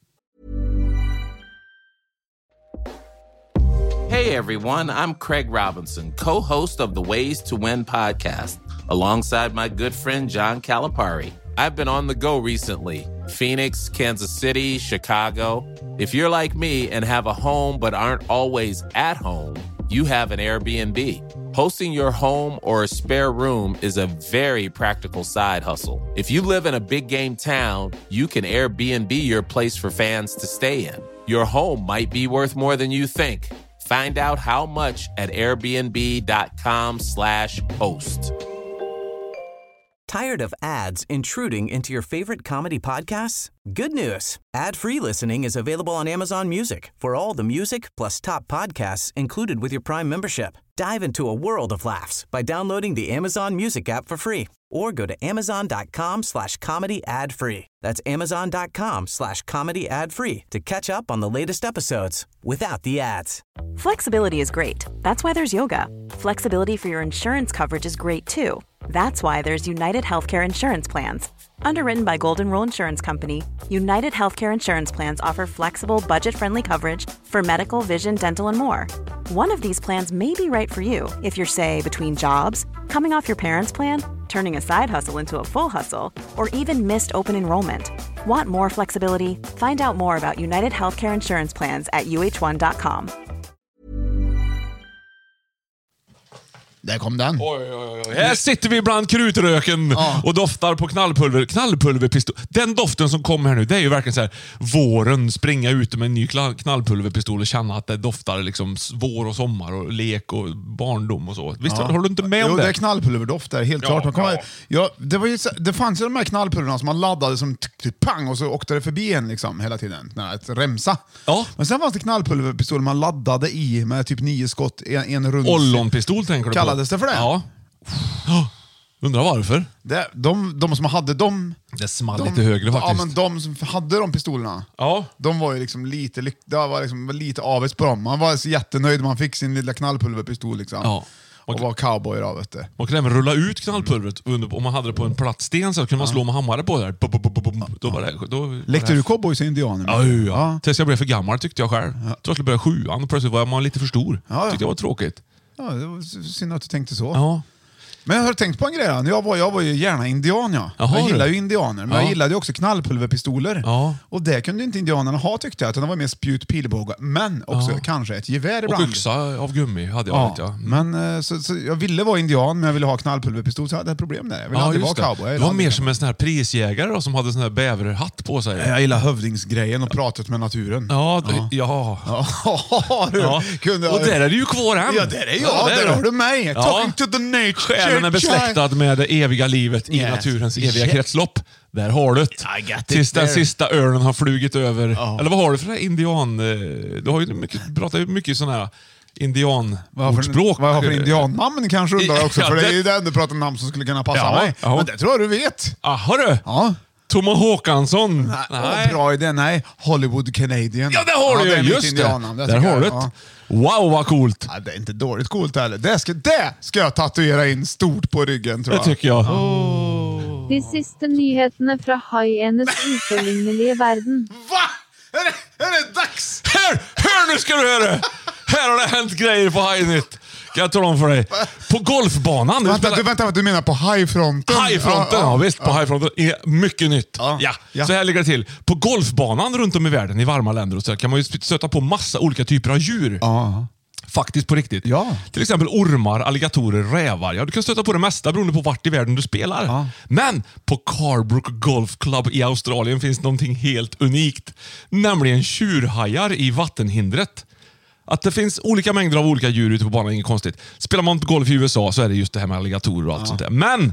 Hey everyone, I'm Craig Robinson, co-host of the Ways to Win podcast, alongside my good friend John Calipari. I've been on the go recently. Phoenix, Kansas City, Chicago. If you're like me and have a home but aren't always at home, you have an Airbnb. Hosting your home or a spare room is a very practical side hustle. If you live in a big game town, you can Airbnb your place for fans to stay in. Your home might be worth more than you think. Find out how much at airbnb.com/host. Tired of ads intruding into your favorite comedy podcasts? Good news. Ad-free listening is available on Amazon Music for all the music plus top podcasts included with your Prime membership. Dive into a world of laughs by downloading the Amazon Music app for free or go to amazon.com/comedy ad-free. That's amazon.com/comedy ad-free to catch up on the latest episodes without the ads. Flexibility is great. That's why there's yoga. Flexibility for your insurance coverage is great too. That's why there's United Healthcare Insurance Plans. Underwritten by Golden Rule Insurance Company, United Healthcare Insurance Plans offer flexible, budget-friendly coverage for medical, vision, dental, and more. One of these plans may be right for you if you're, say, between jobs, coming off your parents' plan, turning a side hustle into a full hustle, or even missed open enrollment. Want more flexibility? Find out more about United Healthcare Insurance Plans at uh1.com. Där kom den. Oj. Här sitter vi bland krutröken och doftar på knallpulverpistol. Den doften som kommer här nu, det är ju verkligen så här våren, springa ute med en ny knallpulverpistol och känna att det doftar liksom vår och sommar och lek och barndom och så. Visst har du inte med om Jo, det? det är knallpulverdoft där, helt klart. Det fanns ju de här knallpulverna som man laddade som pang och så åkte det förbi en liksom hela tiden. Ett remsa. Ja. Men sen fanns det knallpulverpistol man laddade i med typ 9 skott, en rund. Ollonpistol tänker du på? Kallades det för det? Ja. Undrar varför? De som hade dem... Det small lite högre faktiskt. Ja, men de som hade de pistolerna, de var ju liksom det var liksom lite avis på dem. Man var så jättenöjd man fick sin lilla knallpulverpistol liksom. Ja. Och var cowboy då, vet du. Man kunde även rulla ut knallpulvret om man hade det på en platt sten så kunde man slå med hammare på det där. Då var det. Lekte du cowboys och indianer? Ja. Tills jag blev för gammal tyckte jag själv. Jag tror jag skulle börja 7:an och plötsligt var man lite för stor. Tyckte jag var tråkigt. Ja, det var synd att du tänkte så. Ja. Men jag har tänkt på en grej. Jag var ju gärna indian, ja. Jaha, jag gillar ju indianer, men Ja. jag gillade ju också knallpulverpistoler. Ja. Och det kunde inte indianerna ha, tyckte jag. Utan det var mer spjut, pilbåge, men också kanske ett gevär Och ibland. yxa av gummi hade jag. Vet jag. Men så jag ville vara indian, men jag ville ha knallpulverpistol, så jag hade ett problem där. Jag ville aldrig vara cowboy. Det var mer som en sån här prisjägare då, som hade sån här bäverhatt på sig. Jag gillar hövdingsgrejen och pratet med naturen. Ja. Du, kunde Och där är du ju kvar än. Ja, där är jag. Där har du mig. Talking to the nature. Själen är besläktad med det eviga livet i naturens eviga kretslopp. Där har du det. Tills den sista örnen har flugit över. Eller vad har du för indian... Du har ju pratar ju mycket sån här indianordspråk. Vad har för indiannamn kanske undrar också, för det är ju det enda pratar namn som skulle kunna passa mig. Ja. Men det tror jag du vet. Har du? Ja. Thomas Håkansson. Nej. Bra idé. Nej, Hollywood Canadian. Ja, det har du ju. Just det. Där har du det. Wow, vad coolt. Ja, det är inte dåligt coolt heller. Det ska jag tatuera in stort på ryggen, tror jag. Det tycker jag. De siste nyhetene fra haienes uforlignelige verden. Va? Är det dags? Hör nu ska du höra! Här har det hänt grejer på Hajnytt. Kan jag tala om för dig. På golfbanan. Vänta, du menar på hajfronten? Hajfronten, ja visst. På hajfronten är mycket nytt. Ja. Så här ligger det till. På golfbanan runt om i världen, i varma länder och så kan man ju stöta på massa olika typer av djur. Faktiskt på riktigt. Ja. Till exempel ormar, alligatorer, rävar. Ja, du kan stöta på det mesta beroende på vart i världen du spelar. Men på Carbrook Golf Club i Australien finns någonting helt unikt. Nämligen tjurhajar i vattenhindret. Att det finns olika mängder av olika djur ute på banan är inget konstigt. Spelar man golf i USA så är det just det här med alligatorer och allt sånt där. Men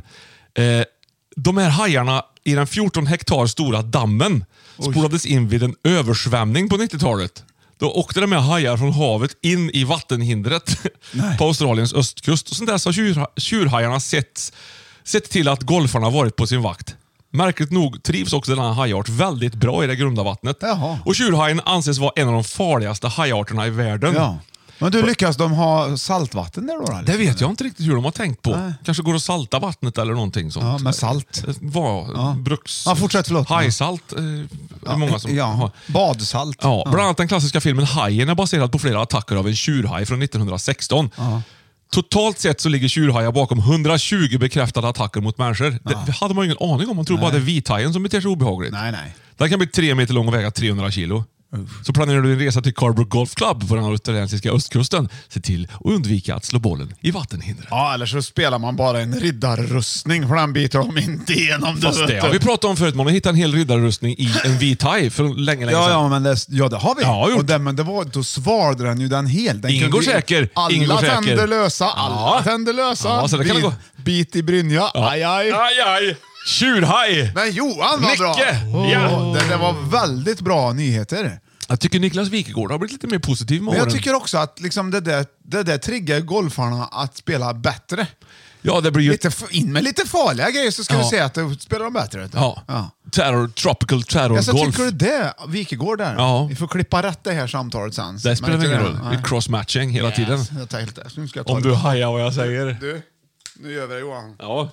de här hajarna i den 14 hektar stora dammen spolades in vid en översvämning på 90-talet. Då åkte de med hajar från havet in i vattenhindret på Australiens östkust. Och sen dess har tjurhajarna sett till att golfarna varit på sin vakt. Märkligt nog trivs också den här hajart väldigt bra i det grunda vattnet. Jaha. Och tjurhajen anses vara en av de farligaste hajarterna i världen. Ja. Men du, lyckas de ha saltvatten där då? Liksom? Det vet jag inte riktigt hur de har tänkt på. Nej. Kanske går att salta vattnet eller någonting sånt. Ja, med salt. Fortsätt, förlåt. Hajsalt. Många som har. Badsalt. Ja, bland annat den klassiska filmen Hajen är baserad på flera attacker av en tjurhaj från 1916. Totalt sett så ligger tjurhajar bakom 120 bekräftade attacker mot människor. Det hade man ingen aning om. Man tror bara det är vithajen som beter sig obehagligt. Nej. Den kan bli 3 meter lång och väga 300 kilo. Så planerar du en resa till Carbrook Golf Club på den australiensiska östkusten. Se till att undvika att slå bollen i vattenhindret. Ja, eller så spelar man bara en riddarrustning, för den biter de inte igenom. Fast det har vi pratat om förut. Man har hittat en hel riddarrustning i en vithaj för länge sedan. Ja, men det har vi. Ja, och men då svarade den ju den helt. Ingen går säker. Alla tänder lösa. Ja, så det kan gå. Bit i brynja. Ja. Aj. Tjurhaj! Men Johan var bra! Det var väldigt bra nyheter. Jag tycker Niklas Wikegård har blivit lite mer positiv med åren. åren. Jag tycker också att liksom det där triggar golfarna att spela bättre. Ja, det blir ju... In med lite farliga grejer så ska vi se att det spelar de bättre. Ja. Tropical terror så golf. Tycker du det, Wikegård där? Ja. Vi får klippa rätt det här samtalet sen. Det spelar ingen roll. Det är crossmatching hela tiden. Jag tänkte, nu ska jag ta om du hajar vad jag säger. Du, nu gör vi det, Johan. Ja.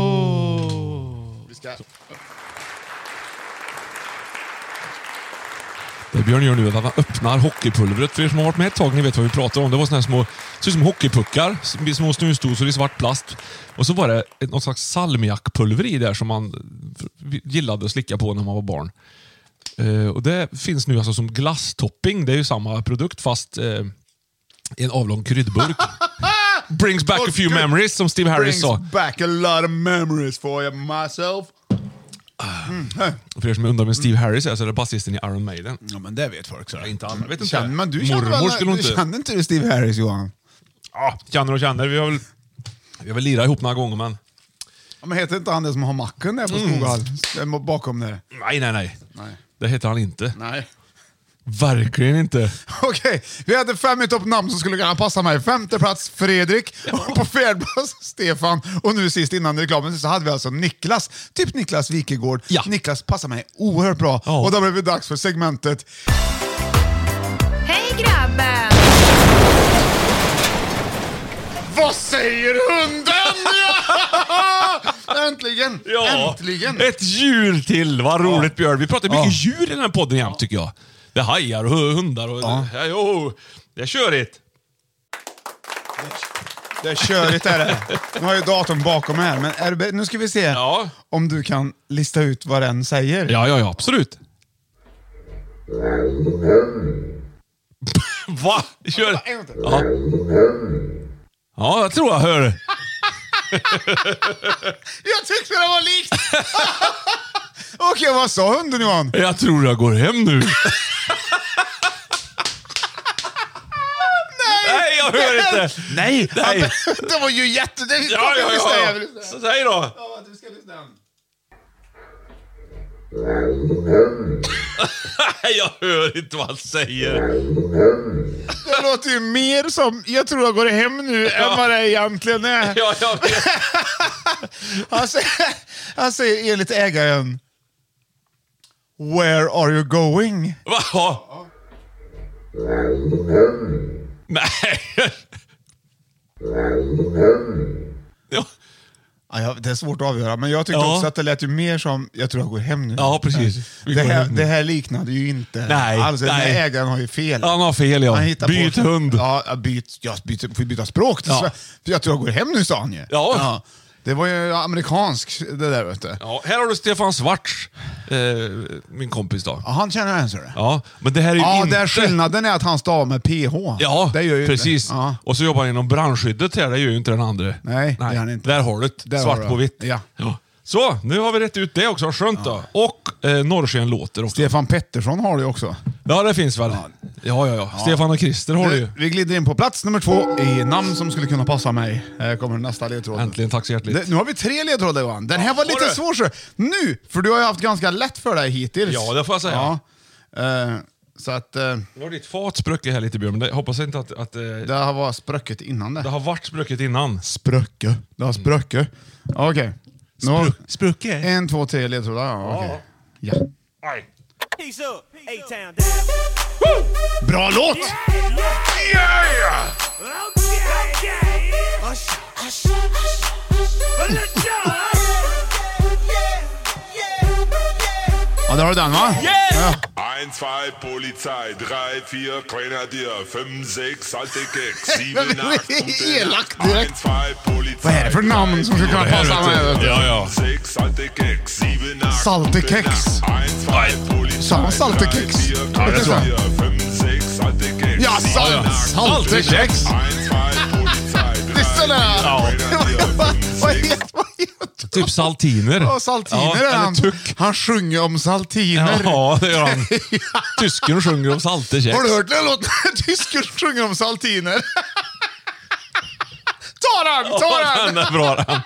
Vi ska... Det Björn gör nu är att han öppnar hockeypulvret. För er som har varit med ett tag, ni vet vad vi pratar om. Det var såna här små, ser ut som hockeypuckar, små snusdosor i svart plast. Och så var det någon slags salmiakpulver i där som man gillade att slicka på när man var barn. Och det finns nu alltså som glasstopping. Det är ju samma produkt fast i en avlång kryddburk. Brings back a few memories, som Steve Harris sa. Brings back a lot of memories for myself. För er som undrar med Steve Harris är så är det basisten i Iron Maiden. Ja, men det vet folk. Så. Inte alla vet inte. Men du känner inte du Steve Harris, Johan? Ja, känner. Vi har väl lirat ihop några gånger, men... Ja, men heter inte han det som har macken där på Skoghall? Bakom där? Nej. Det heter han inte. Nej. Verkligen inte. Okej, vi hade 5 i toppnamn som skulle kunna passa mig. 5:e plats Fredrik, och på 4:e plats Stefan. Och nu sist innan reklamen så hade vi alltså Niklas. Typ Niklas Wikegård. Ja. Niklas passar mig oerhört bra. Ja. Och då blev det dags för segmentet. Hej grabben! Vad säger hunden? Äntligen! Ja. Äntligen! Ett djur till, vad roligt Björn. Vi pratar mycket djur i den här podden jämt, tycker jag. Det är hajar och hundar och... Det är körigt. Det är körigt är det. Nu har jag datorn bakom här, men nu ska vi se om du kan lista ut vad den säger. Ja, absolut. Va? Kör. Ja, jag tror jag hör. Jag tyckte det var likt. Okej, vad sa hunden, Johan? Jag tror jag går hem nu. Nej, jag hör inte. Nej. Det var ju jätte... Ja. Så säg då. Ja, du ska lyssna. Jag hör inte vad han säger. Det låter ju mer som jag tror jag går hem nu än vad det egentligen är. Ja, jag vet. Han säger enligt ägaren: Where are you going? Va? Nej. Ja, det är svårt att avgöra, men jag tyckte också att det lät ju mer som jag tror jag går hem nu. Ja, precis. Det här liknade ju inte. Nej. Alltså, den här ägaren har ju fel. Han har fel, ja. Byt hund. Ja, får byta språk. För jag tror jag går hem nu, sa han ju. Ja. Det var ju amerikansk, det där, vet du. Ja, här har du Stefan Svarts, min kompis då. Ja, han känner en, så det. Ja, men det här är ju inte... där skillnaden är att han stavar med PH. Ja, det gör ju precis. Ja. Och så jobbar han inom brandskyddet här, det gör ju inte den andra. Nej, det gör han inte. Där har du det, svart på vitt. Ja. Så, nu har vi rätt ut det också, skönt då. Och Norrsken låter också. Stefan Pettersson har du också. Ja, det finns väl. Ja. Stefan och Christer har du ju. Vi glider in på plats nummer 2 i namn som skulle kunna passa mig. Här kommer nästa ledtråd. Äntligen, tack så hjärtligt. Nu har vi 3 ledtrådar, Johan. Den här var lite svår. Så. Nu, för du har ju haft ganska lätt för dig hittills. Ja, det får jag säga. Så att... Nu har ditt fat spruckit här lite, Björn, men det hoppas jag inte att det har varit sprucket innan det. Det har varit sprucket innan. Spröcke. Det har sprucket. Okej. Sprucke? 1, 2, 3 ledtrådar. Ja. Aj. Bra låt! Ja, där har du den, va? Ja. 1, 2, Polizei, 3, 4, Grenadier, 5, 6, alte Kex, 7, 8, elakt direkt. 1, 2, Polizei. Vad är det för namn som ska kunna passa med? Ja. 6, alte Kex, 7, 8, Salte Kex. 1, 2, Polizei. Samma Salte Kex. Ja, det tror jag. 5, 6, alte Kex. Ja, Salte Kex. 1, 2, Polizei. Det är sådär. Ja. Vad heter Typ saltiner. Ja, saltiner är han. Han sjunger om saltiner. Ja, det gör han. Tysken sjunger om saltekex. Har du hört den låten? Tysken sjunger om saltiner. Ta den! Den är bra, den.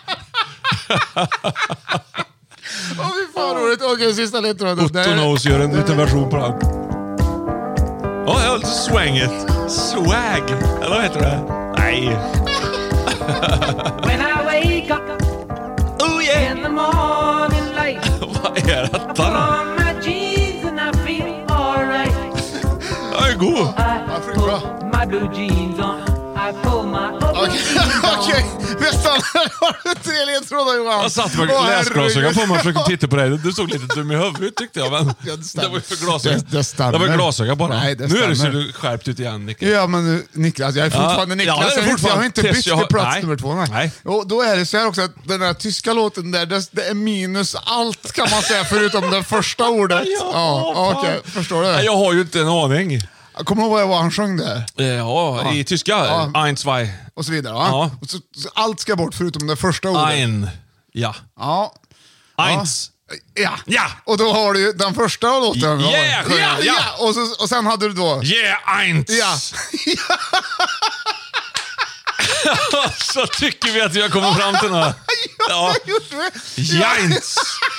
Vi får roligt. Okej, sista ledtråden. Otto Knows gör en liten version på den. Ja, jag har lite swänget. Swag. Eller vad heter det? Nej. When I wake up in the morning light, Vad är detta då? on my jeans and I feel alright. Jag är god. I put my blue jeans on. I pull my Okej, vi stannar. Har du 3 ledtrådar, Johan? Jag satt med läsglasögon på mig och försökte titta på dig. Du såg lite dum i huvudet, tyckte jag. Men det var ju för glasögon. Det stämmer. Det var glasögon bara. Nej, det nu är det så stämmer. du skärpt ut igen, Niklas. Ja, men Niklas, jag är fortfarande Niklas. Ja, jag har inte bytt till plats nummer 2. Nej. Och då är det så här också att den där tyska låten där, det är minus allt, kan man säga, förutom det första ordet. Okej, förstår du det? Jag har ju inte en aning. Kommer du ihåg vad han sjöng där? Ja, i tyska. Ja. Ein, zwei. Och så vidare, Ja. va? Och så allt ska bort förutom det första ordet. Ein. Ja. Ja. Eins. Ja. Och då har du ju den första låten. Yeah, sjöng jag. Ja. Och sen hade du då... Yeah, eins. Ja. Så tycker vi att vi har kommit fram till något. Ja. Eins.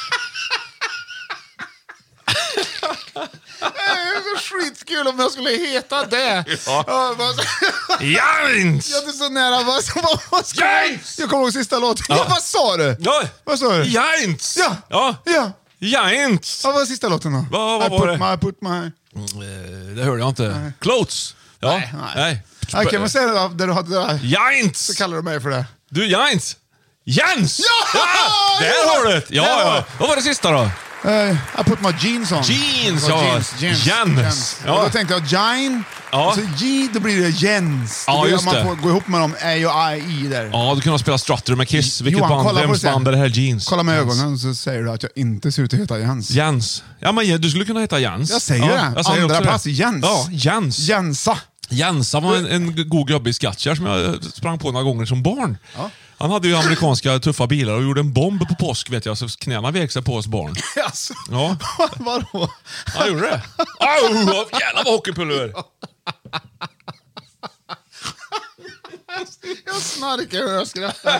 Det är så skitkul om jag skulle heta det. Ja. Eins. Ja, det är så nära. Jag kommer ihåg sista låten. Ja, vad sa du? Ja. Vad sa du? Eins. Ja. Eins. Vad var sista låten då? Vad var det? I put my... Det hörde jag inte. Clothes. Ja. Nej. Okej, men säg det där du hade det där. Eins. Så kallar du mig för det. Du, Eins. Jens! Ja! Där har du det! Ja. Vad var det sista då? I put my jeans on. Jeans, Ja, ja. jeans. Jens. Ja. Och då tänkte jag, Jine. Ja. Och så J, då blir det Jens. Ja, just man det. får gå ihop med dem, A och I där. Ja, du kunde spela Strutter med Kiss. Vilket Johan, band? kolla på Vems det sen. band är det här? Jeans? Kolla med Jens. ögonen så säger du att jag inte ser ut att heta Jens. Jens. Ja, men du skulle kunna heta Jens. Jag säger det. Jag säger Andra också pass, det. Jens. Ja, Jens. Jensa. Jensa var en god gubbe i Skattkärr som jag sprang på några gånger som barn. Ja. Han hade ju amerikanska tuffa bilar och gjorde en bomb på påsk, vet jag, så knäna vek sig på oss barn. Alltså, Ja. vadå? Han gjorde det. Au, jävla vad hockeypulver. Jag snarkar och jag skrattar.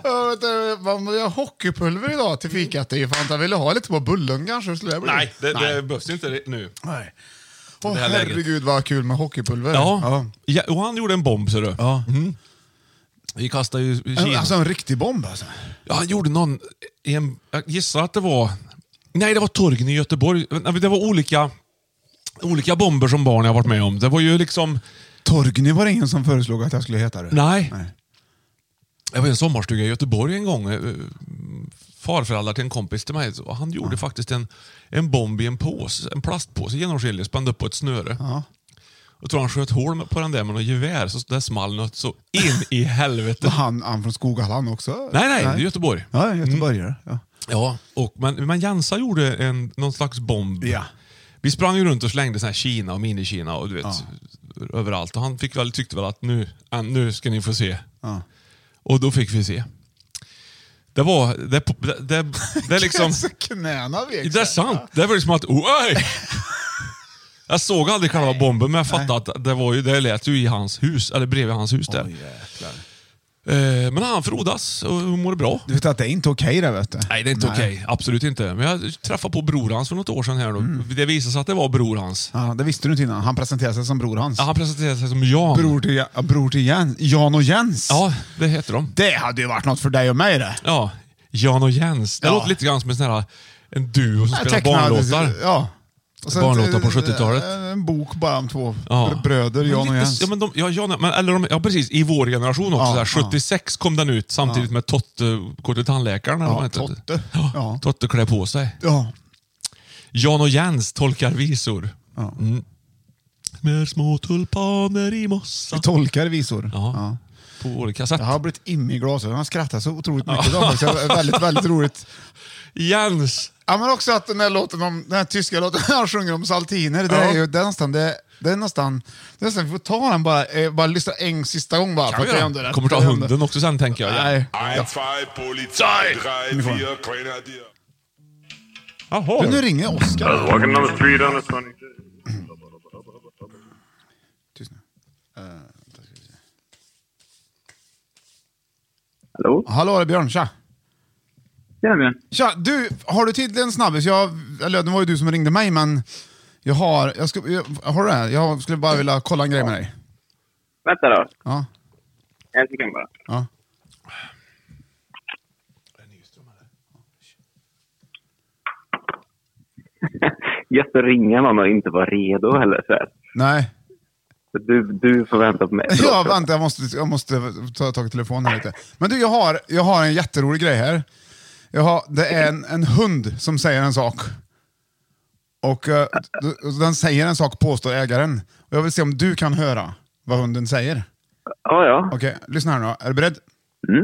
Vi har hockeypulver idag till fikat. Det är fan att jag ville ha lite på bullen kanske. Nej, det behövs inte nu. Nej. Det här Herregud vad kul med hockeypulver. Ja, och han gjorde en bomb, så du. Ja. Mm. Vi kastade ju Kina. Alltså en riktig bomb alltså. Ja, han gjorde någon... jag gissar att det var... Nej, det var Torgny i Göteborg. Det var olika bomber som barn jag varit med om. Det var ju liksom... Torgny var det ingen som föreslog att jag skulle heta det. Nej. Jag var i en sommarstuga i Göteborg en gång. Farföräldrar till en kompis till mig. Och han gjorde faktiskt en bomb i en påse. En plastpåse genomskinlig. Spände upp på ett snöre. Ja. Jag tror han sköt hål på den där med något gevär. Så det small något så in i helvete. Var han från Skogaland också? Nej, det är Göteborg. Ja, göteborgare. Ja. Ja, men Jensa gjorde någon slags bomb. Ja. Vi sprang ju runt och slängde sån här Kina och mini-Kina och du vet, överallt. Och han tyckte väl att nu ska ni få se. Ja. Och då fick vi se. Det är liksom... Knäna vek. Det är sant. Det var liksom att... Oj! Jag såg aldrig själva bomben, men jag fattade att det lät ju i hans hus, eller bredvid hans hus där. Men han frodas och mår bra. Du vet att det är inte okej där, vet du. Nej, det är inte okej. Absolut inte. Men jag träffade på bror hans för något år sedan här då. Det visade sig att det var bror hans. Ja, det visste du inte innan. Han presenterade sig som bror hans. Ja, han presenterade sig som Jan. Bror till Jens. Jan och Jens. Ja, det heter de. Det hade ju varit något för dig och mig det. Ja, Jan och Jens. Det låter lite grann som en duo som spelar barnlåtar. Ja. Barnlåtar på 70-talet. En bok bara om två bröder, Jan och Jens. Ja, precis. I vår generation också. Ja, 76 kom den ut samtidigt med Totte, går till tandläkaren. Ja, Totte. Ja. Totte klär på sig. Ja. Jan och Jens tolkar visor. Ja. Med små tulpaner i mossa. Vi tolkar visor. Ja. På olika sätt. Jag har blivit im i glasögonen. Han skrattar så otroligt mycket idag. Så det är väldigt, väldigt roligt. Jens! Ja, men också att den här tyska låten han sjunger om saltiner, det är nästan vi får ta den bara lyssna en sista gång bara. Kommer ta hunden också sen, tänker jag. Nej. 1, 2, Polizei, 3, 4, Grenadier. Jaha. Nu ringer Oskar. Walking down the street on a sunny day. Tyst nu. Hallå, det är Björn, tja. Tja, du, har du tid till en snabbis? Det var ju du som ringde mig, men jag skulle bara vilja kolla en grej med dig. Vänta då. Ja. En sekund bara. Ja. Gött att ringa någon och inte vara redo heller. Så här. Nej. Du får vänta på mig. Ja, vänta, jag måste ta tag i telefonen lite. Men du, jag har en jätterolig grej här. Det är en hund som säger en sak. Och den säger en sak, påstår ägaren. Och jag vill se om du kan höra vad hunden säger. Ja. Okej, lyssna här nu. Är du beredd? Mm.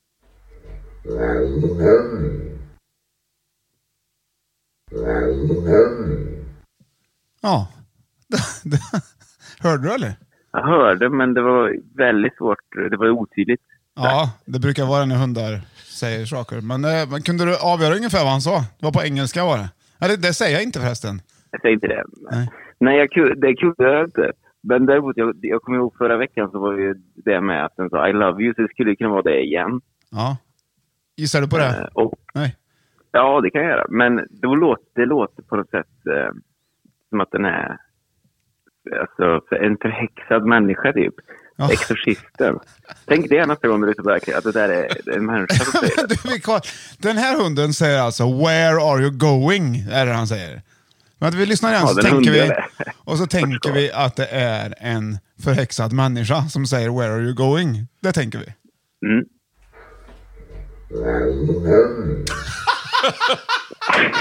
Ja. Hörde du eller? Jag hörde, men det var väldigt svårt. Det var otydligt. Ja, det brukar vara när hundar säger saker. Men kunde du avgöra ungefär vad han sa? Det var på engelska, var det? Eller det säger jag inte förresten. Jag säger inte det. Nej, det kunde jag inte. Men däremot, jag kommer ihåg förra veckan så var ju det med att den sa I love you, så det skulle kunna vara det igen. Ja. Gissar du på det? Nej. Ja, det kan jag göra. Men det låter på något sätt som att den är en förhäxad människa typ. Ja. Exorcisten. Tänk det nästa gång du verkligen att det där är en människa som säger det. Den här hunden säger alltså where are you going? Är det han säger. Men att vi lyssnar igen så tänker vi att det är en förhäxad människa som säger where are you going? Det tänker vi. Mm.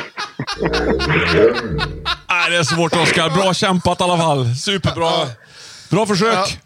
Nej, det är svårt, Oskar. Bra kämpat i alla fall. Superbra. Bra försök.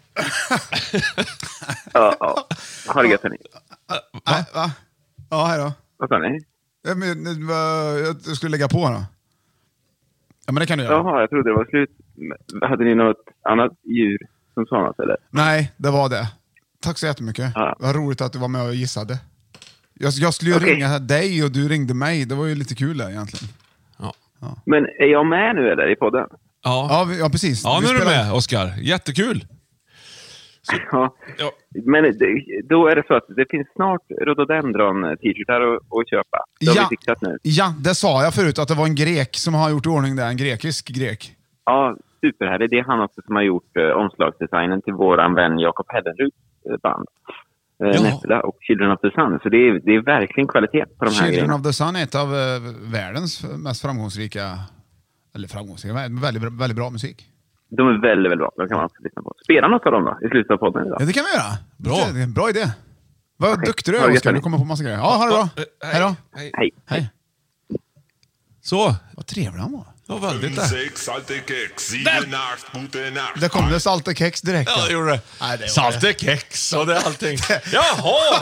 Ja. Ha det gött, hörni. Va? Ja, hej då. Vad sa ni? Jag skulle lägga på då. Ja, men det kan du göra. Jaha, jag trodde det var slut. Hade ni något annat djur som sa något, eller? Nej, det var det. Tack så jättemycket. Ja. Vad roligt att du var med och gissade. Jag skulle ju ringa dig och du ringde mig. Det var ju lite kul där egentligen. Ja. Men är jag med nu eller i podden? Ja, ja precis. Ja, nu är du med, Oskar. Jättekul. Ja. Men då är det så att det finns snart rhododendron t-shirtar att köpa. Det har vi fixat nu. Ja, det sa jag förut att det var en grek som har gjort i ordning det. En grekisk grek. Ja, superhärligt. Det är han också som har gjort omslagsdesignen till våran vän Jakob Heddenruds band. Näppla och Children of the Sun. Så det är verkligen kvalitet på de här Children grejerna. of the Sun är ett av världens mest framgångsrika, väldigt, väldigt bra musik. De är väldigt, väldigt bra. De kan man också lyssna på. Spela något av dem då, i slutet av podden idag. Ja, det kan vi göra. Bra. Det är en bra idé. Vad duktig du är, Oskar. Du kommer på massa grejer. Ja, ha det bra. Hej då. Hej. Så. Vad trevlig han var. Ja, väldigt det. 6 alte kex, 7 nacht, gute nacht. Det kom det salta kex direkt. Ja, det gjorde det. Nej, det salta kex och det är allting. Jaha!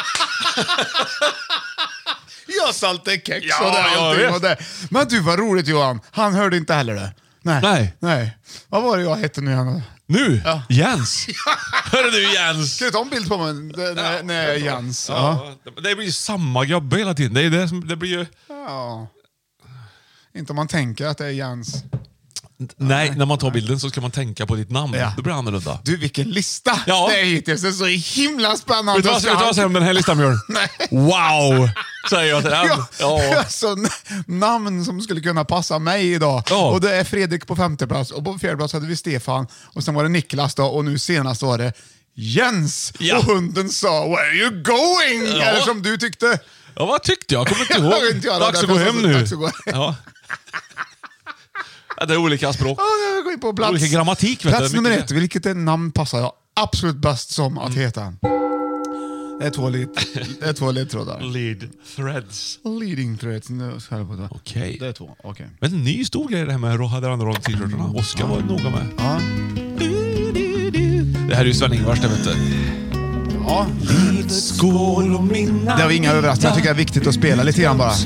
Jag salta kex Ja, och det är allting. jag Och det. Men du, vad roligt Johan. Han hörde inte heller det. Nej. Vad var det jag hette nu igen? Nu? Ja. Jens. Hörru du, Jens. Ska du ta en bild på mig när jag är Jens? Ja. Det blir ju samma gubbe hela tiden. Det är det som det blir ju. Ja. Inte om man tänker att det är Jens. Nej, när man tar bilden så ska man tänka på ditt namn. Ja. Det blir annorlunda. Du, vilken lista! Ja. Det är hittills. Det är så himla spännande. Vet du vad jag säger om den här listan, Björn? Nej. Wow! Säger jag till den. Ja. Så namn som skulle kunna passa mig idag. Ja. Och det är Fredrik på 5:e plats. Och på 4:e plats hade vi Stefan. Och sen var det Niklas då. Och nu senast var det Jens. Ja. Och hunden sa, where are you going? Ja. Eller som du tyckte. Ja, vad tyckte jag? Jag kommer inte ihåg. Jag vet inte, Dags att gå hem nu. Dags att gå hem. Ja. Ja, det är olika språk. Ja, jag går in på plats. Olika grammatik. Vet Plats du. nummer Mycket- 1. Vilket namn passar jag absolut bäst som att heta? Det är två ledtrådar. Lead threads. Leading threads. Okej. Det är 2. Okej. Men en ny stor grej det här med Rohadranron t-shirtarna. Oskar var noga med. Ja. Det här är ju Sven-Ingvars, det vet du. Ja. Skål och minna. Det var inga överraskningar. Jag tycker det är viktigt att spela lite grann bara.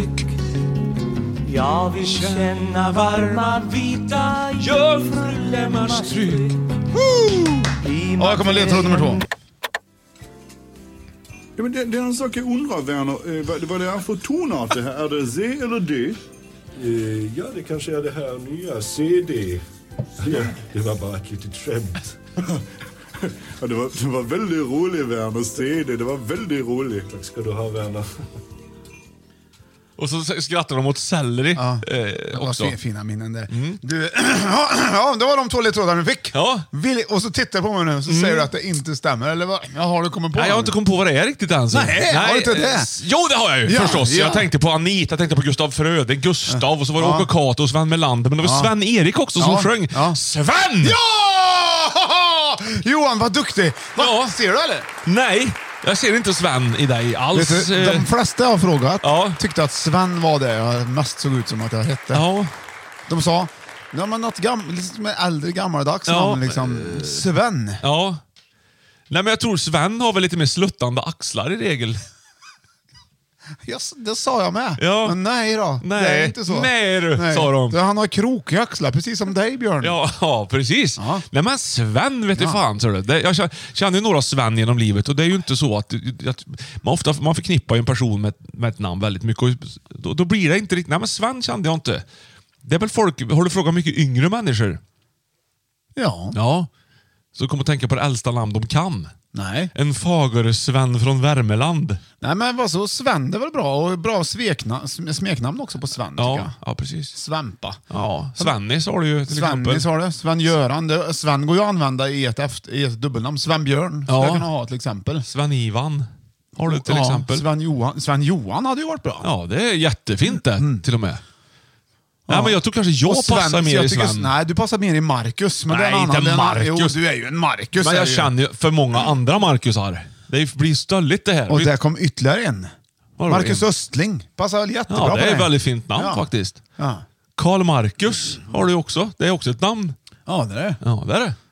Jag vill känna varma vita jungfrulemmars tryck. Ja, jag kommer ledtråd nummer 2. Ja, men det är en sak jag undrar, Werner. Vad det är för tonart det här? Är det C eller D? Ja, det kanske är det här nya CD. Ja, det var bara ett litet skämt. Ja, det var väldigt roligt, Werner. CD, det var väldigt roligt. Tack ska du ha, Werner. Och så skrattar de åt selleri också. Fina minnen där. Du, ja, det var de 2 ledtrådarna du fick. Ja. Och så tittar på mig nu så säger du att det inte stämmer. Eller vad? Ja, har du kommit på? Nej, jag har inte kommit på vad det är riktigt än. Nej, har du inte det? Jo, det har jag ju förstås. Ja. Jag tänkte på Anita, jag tänkte på Gustav Fröde, Gustav och så var det Åke Cato och Sven Melander. Men det var Sven-Erik också som sjöng. Ja. Sven! Ja! Johan, vad duktig. Ja. Ser du eller? Nej, jag ser inte Sven i dig alls. Vet du, de flesta jag har frågat Ja. tyckte att Sven var det jag mest såg ut som att jag hette. Ja. De sa, ja men något liksom äldre gammaldags namn liksom. Sven. Ja. Nej, men jag tror Sven har väl lite mer sluttande axlar i regel. Det sa jag med. Ja. Men nej då. Nej. Det är inte så. Nej du, sa de. Han har krokiga axlar, precis som dig, Björn. Ja, precis. Ja. Nej, men Sven vet du fan. Så jag känner ju några Sven genom livet och det är ju inte så att man förknippar ju en person med ett namn väldigt mycket. Och då blir det inte riktigt... Nej, men Sven kände jag inte. Det är väl folk... Har du frågat mycket yngre människor? Ja. Ja. Så kom att tänka på det äldsta namn de kan. Nej. En fager Sven från Värmeland. Nej, men vad så? Sven, det är väl bra. Och bra smeknamn också på Sven, tycker jag. Ja, precis. Svampa. Ja, Svennis har du ju till exempel. Svennis har det. Sven-Göran. Sven går ju att använda i ett dubbelnamn. Sven-Björn skulle jag kunna ha till exempel. Sven-Ivan har du till exempel. Sven-Johan hade ju varit bra. Ja, det är jättefint det, till och med. Nej, men jag tror kanske jag passar mer i Sven. Nej, du passar mer i Marcus. Men nej, det är en inte annan, Marcus. Jo, du är ju en Marcus. Men jag känner ju för många andra Marcusar. Det blir stölligt det här. Och där kom ytterligare en. Vadå, Marcus Östling. Passar väl jättebra på det det. är ett väldigt fint namn faktiskt. Ja. Karl Marcus har du också. Det är också ett namn. Ja, det är det. Ja, det är det.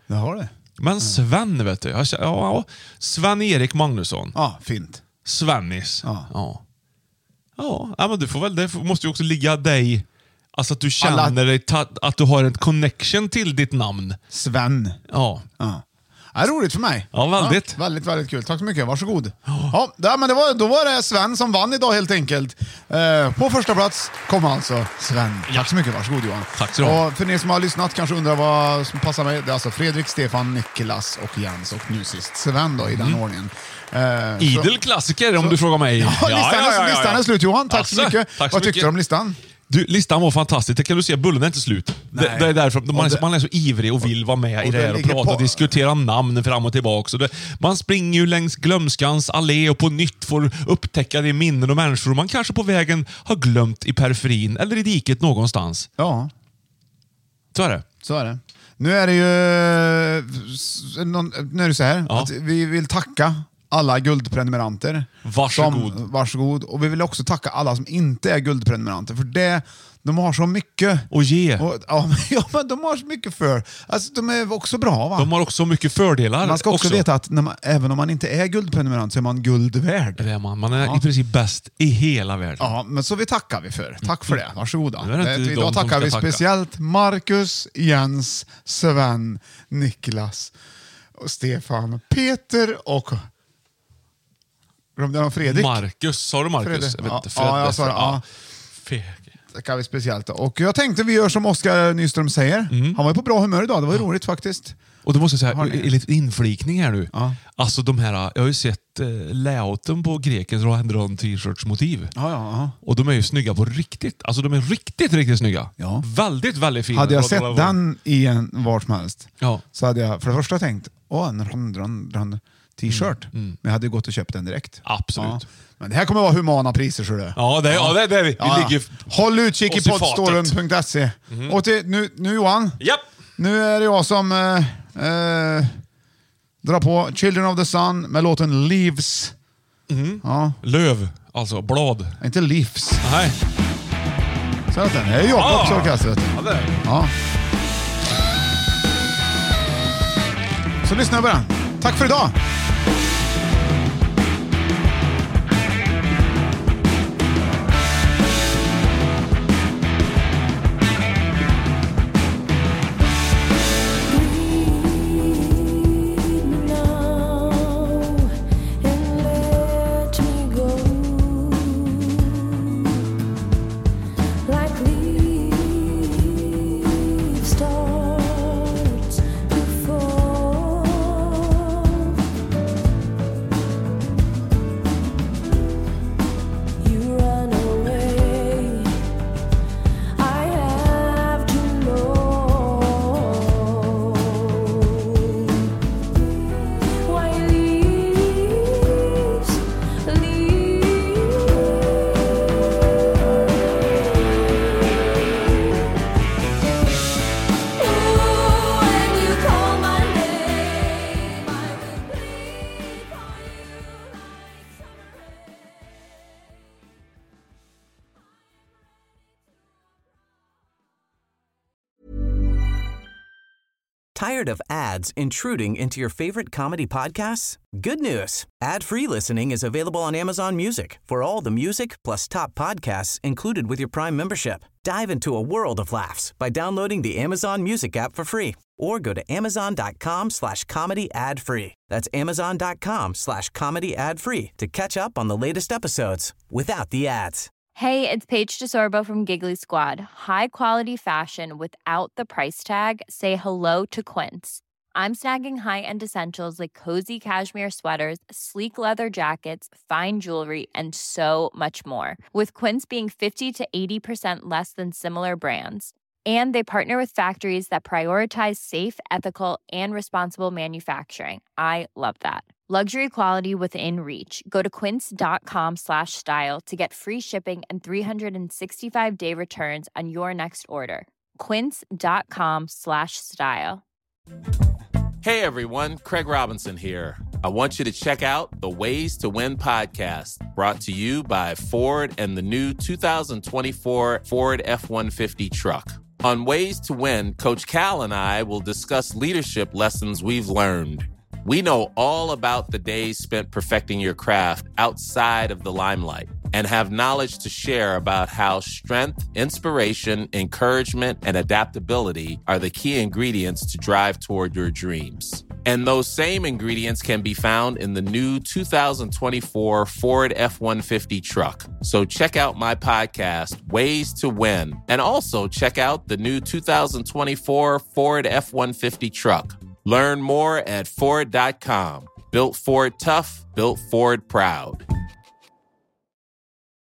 Det har det. Men Sven, vet du. Sven-Erik Magnusson. Ja, fint. Svennis. Ja, men du får väl, det måste ju också ligga dig, alltså att du känner dig att du har en connection till ditt namn. Sven. Ja. Det är roligt för mig. Ja, väldigt. Ja, väldigt, väldigt kul. Tack så mycket. Varsågod. Ja, men då var det Sven som vann idag helt enkelt. På första plats kom alltså Sven. Tack så mycket. Varsågod Johan. Tack så mycket. Och för er som har lyssnat kanske undrar vad som passar mig. Det är alltså Fredrik, Stefan, Niklas och Jens och nu sist Sven då i den ordningen. Idel klassiker om du frågar mig. Listan är slut Johan. Tack så mycket. Vad tyckte du om listan? Du, listan var fantastisk. Det kan du se, bullen är inte slut. Det är därför man är så ivrig och vill vara med i det här och prata och diskutera namn fram och tillbaka. Så man springer ju längs glömskans allé och på nytt får upptäcka de minnen och människor man kanske på vägen har glömt i periferin eller i diket någonstans. Ja. Så är det. Så är det. Nu är det ju nu är det så här att vi vill tacka alla guldprenumeranter. Varsågod. Och vi vill också tacka alla som inte är guldprenumeranter. För de har så mycket att ge. Men de har så mycket för. Alltså, de är också bra, va? De har också mycket fördelar. Man ska också veta att även om man inte är guldprenumerant så är man guld värd. Det är man. Man är i princip bäst i hela världen. Ja, men så vi tackar vi för. Tack för det. Varsågoda. Idag tackar vi speciellt Marcus, Jens, Sven, Niklas och Stefan, Peter och Fredrik. Marcus, sa du Marcus? Jag sa det. Tackar vi speciellt. Och jag tänkte vi gör som Oskar Nyström säger. Han var ju på bra humör idag, det var roligt faktiskt. Och då måste jag säga, lite inflikning här nu. Alltså de här, jag har ju sett layouten på Grekens Rohandron t-shirts motiv. Och de är ju snygga på riktigt. Alltså de är riktigt, riktigt snygga. Väldigt, väldigt fina. Hade jag sett den i en vart som helst så hade jag för det första tänkt, en Rohandron t-shirt. Men jag hade gått och köpt den direkt. Absolut. Men det här kommer att vara humana priser, så det. Ja, det är vi. Vi ligger. Håll utkik i podstoren.se. Och nu Johan. Japp. Nu är det jag som drar på Children of the Sun med låten Leaves. Löv, alltså blad. Inte Leaves. Nej. Så att den är jag också orkestret. Ja, det är. Så lyssna på den. Tack för idag. Tired of ads intruding into your favorite comedy podcasts? Good news. Ad-free listening is available on Amazon Music for all the music plus top podcasts included with your Prime membership. Dive into a world of laughs by downloading the Amazon Music app for free or go to amazon.com/comedy ad-free. That's amazon.com/comedy ad-free to catch up on the latest episodes without the ads. Hey, it's Paige DeSorbo from Giggly Squad. High quality fashion without the price tag. Say hello to Quince. I'm snagging high-end essentials like cozy cashmere sweaters, sleek leather jackets, fine jewelry, and so much more. With Quince being 50 to 80% less than similar brands. And they partner with factories that prioritize safe, ethical, and responsible manufacturing. I love that. Luxury quality within reach. Go to quince.com/style to get free shipping and 365-day returns on your next order. Quince.com/style. Hey everyone, Craig Robinson here. I want you to check out the Ways to Win podcast, brought to you by Ford and the new 2024 Ford F-150 truck. On Ways to Win, Coach Cal and I will discuss leadership lessons we've learned. We know all about the days spent perfecting your craft outside of the limelight and have knowledge to share about how strength, inspiration, encouragement, and adaptability are the key ingredients to drive toward your dreams. And those same ingredients can be found in the new 2024 Ford F-150 truck. So check out my podcast, Ways to Win, and also check out the new 2024 Ford F-150 truck. Learn more at Ford.com. Built Ford tough, built Ford proud.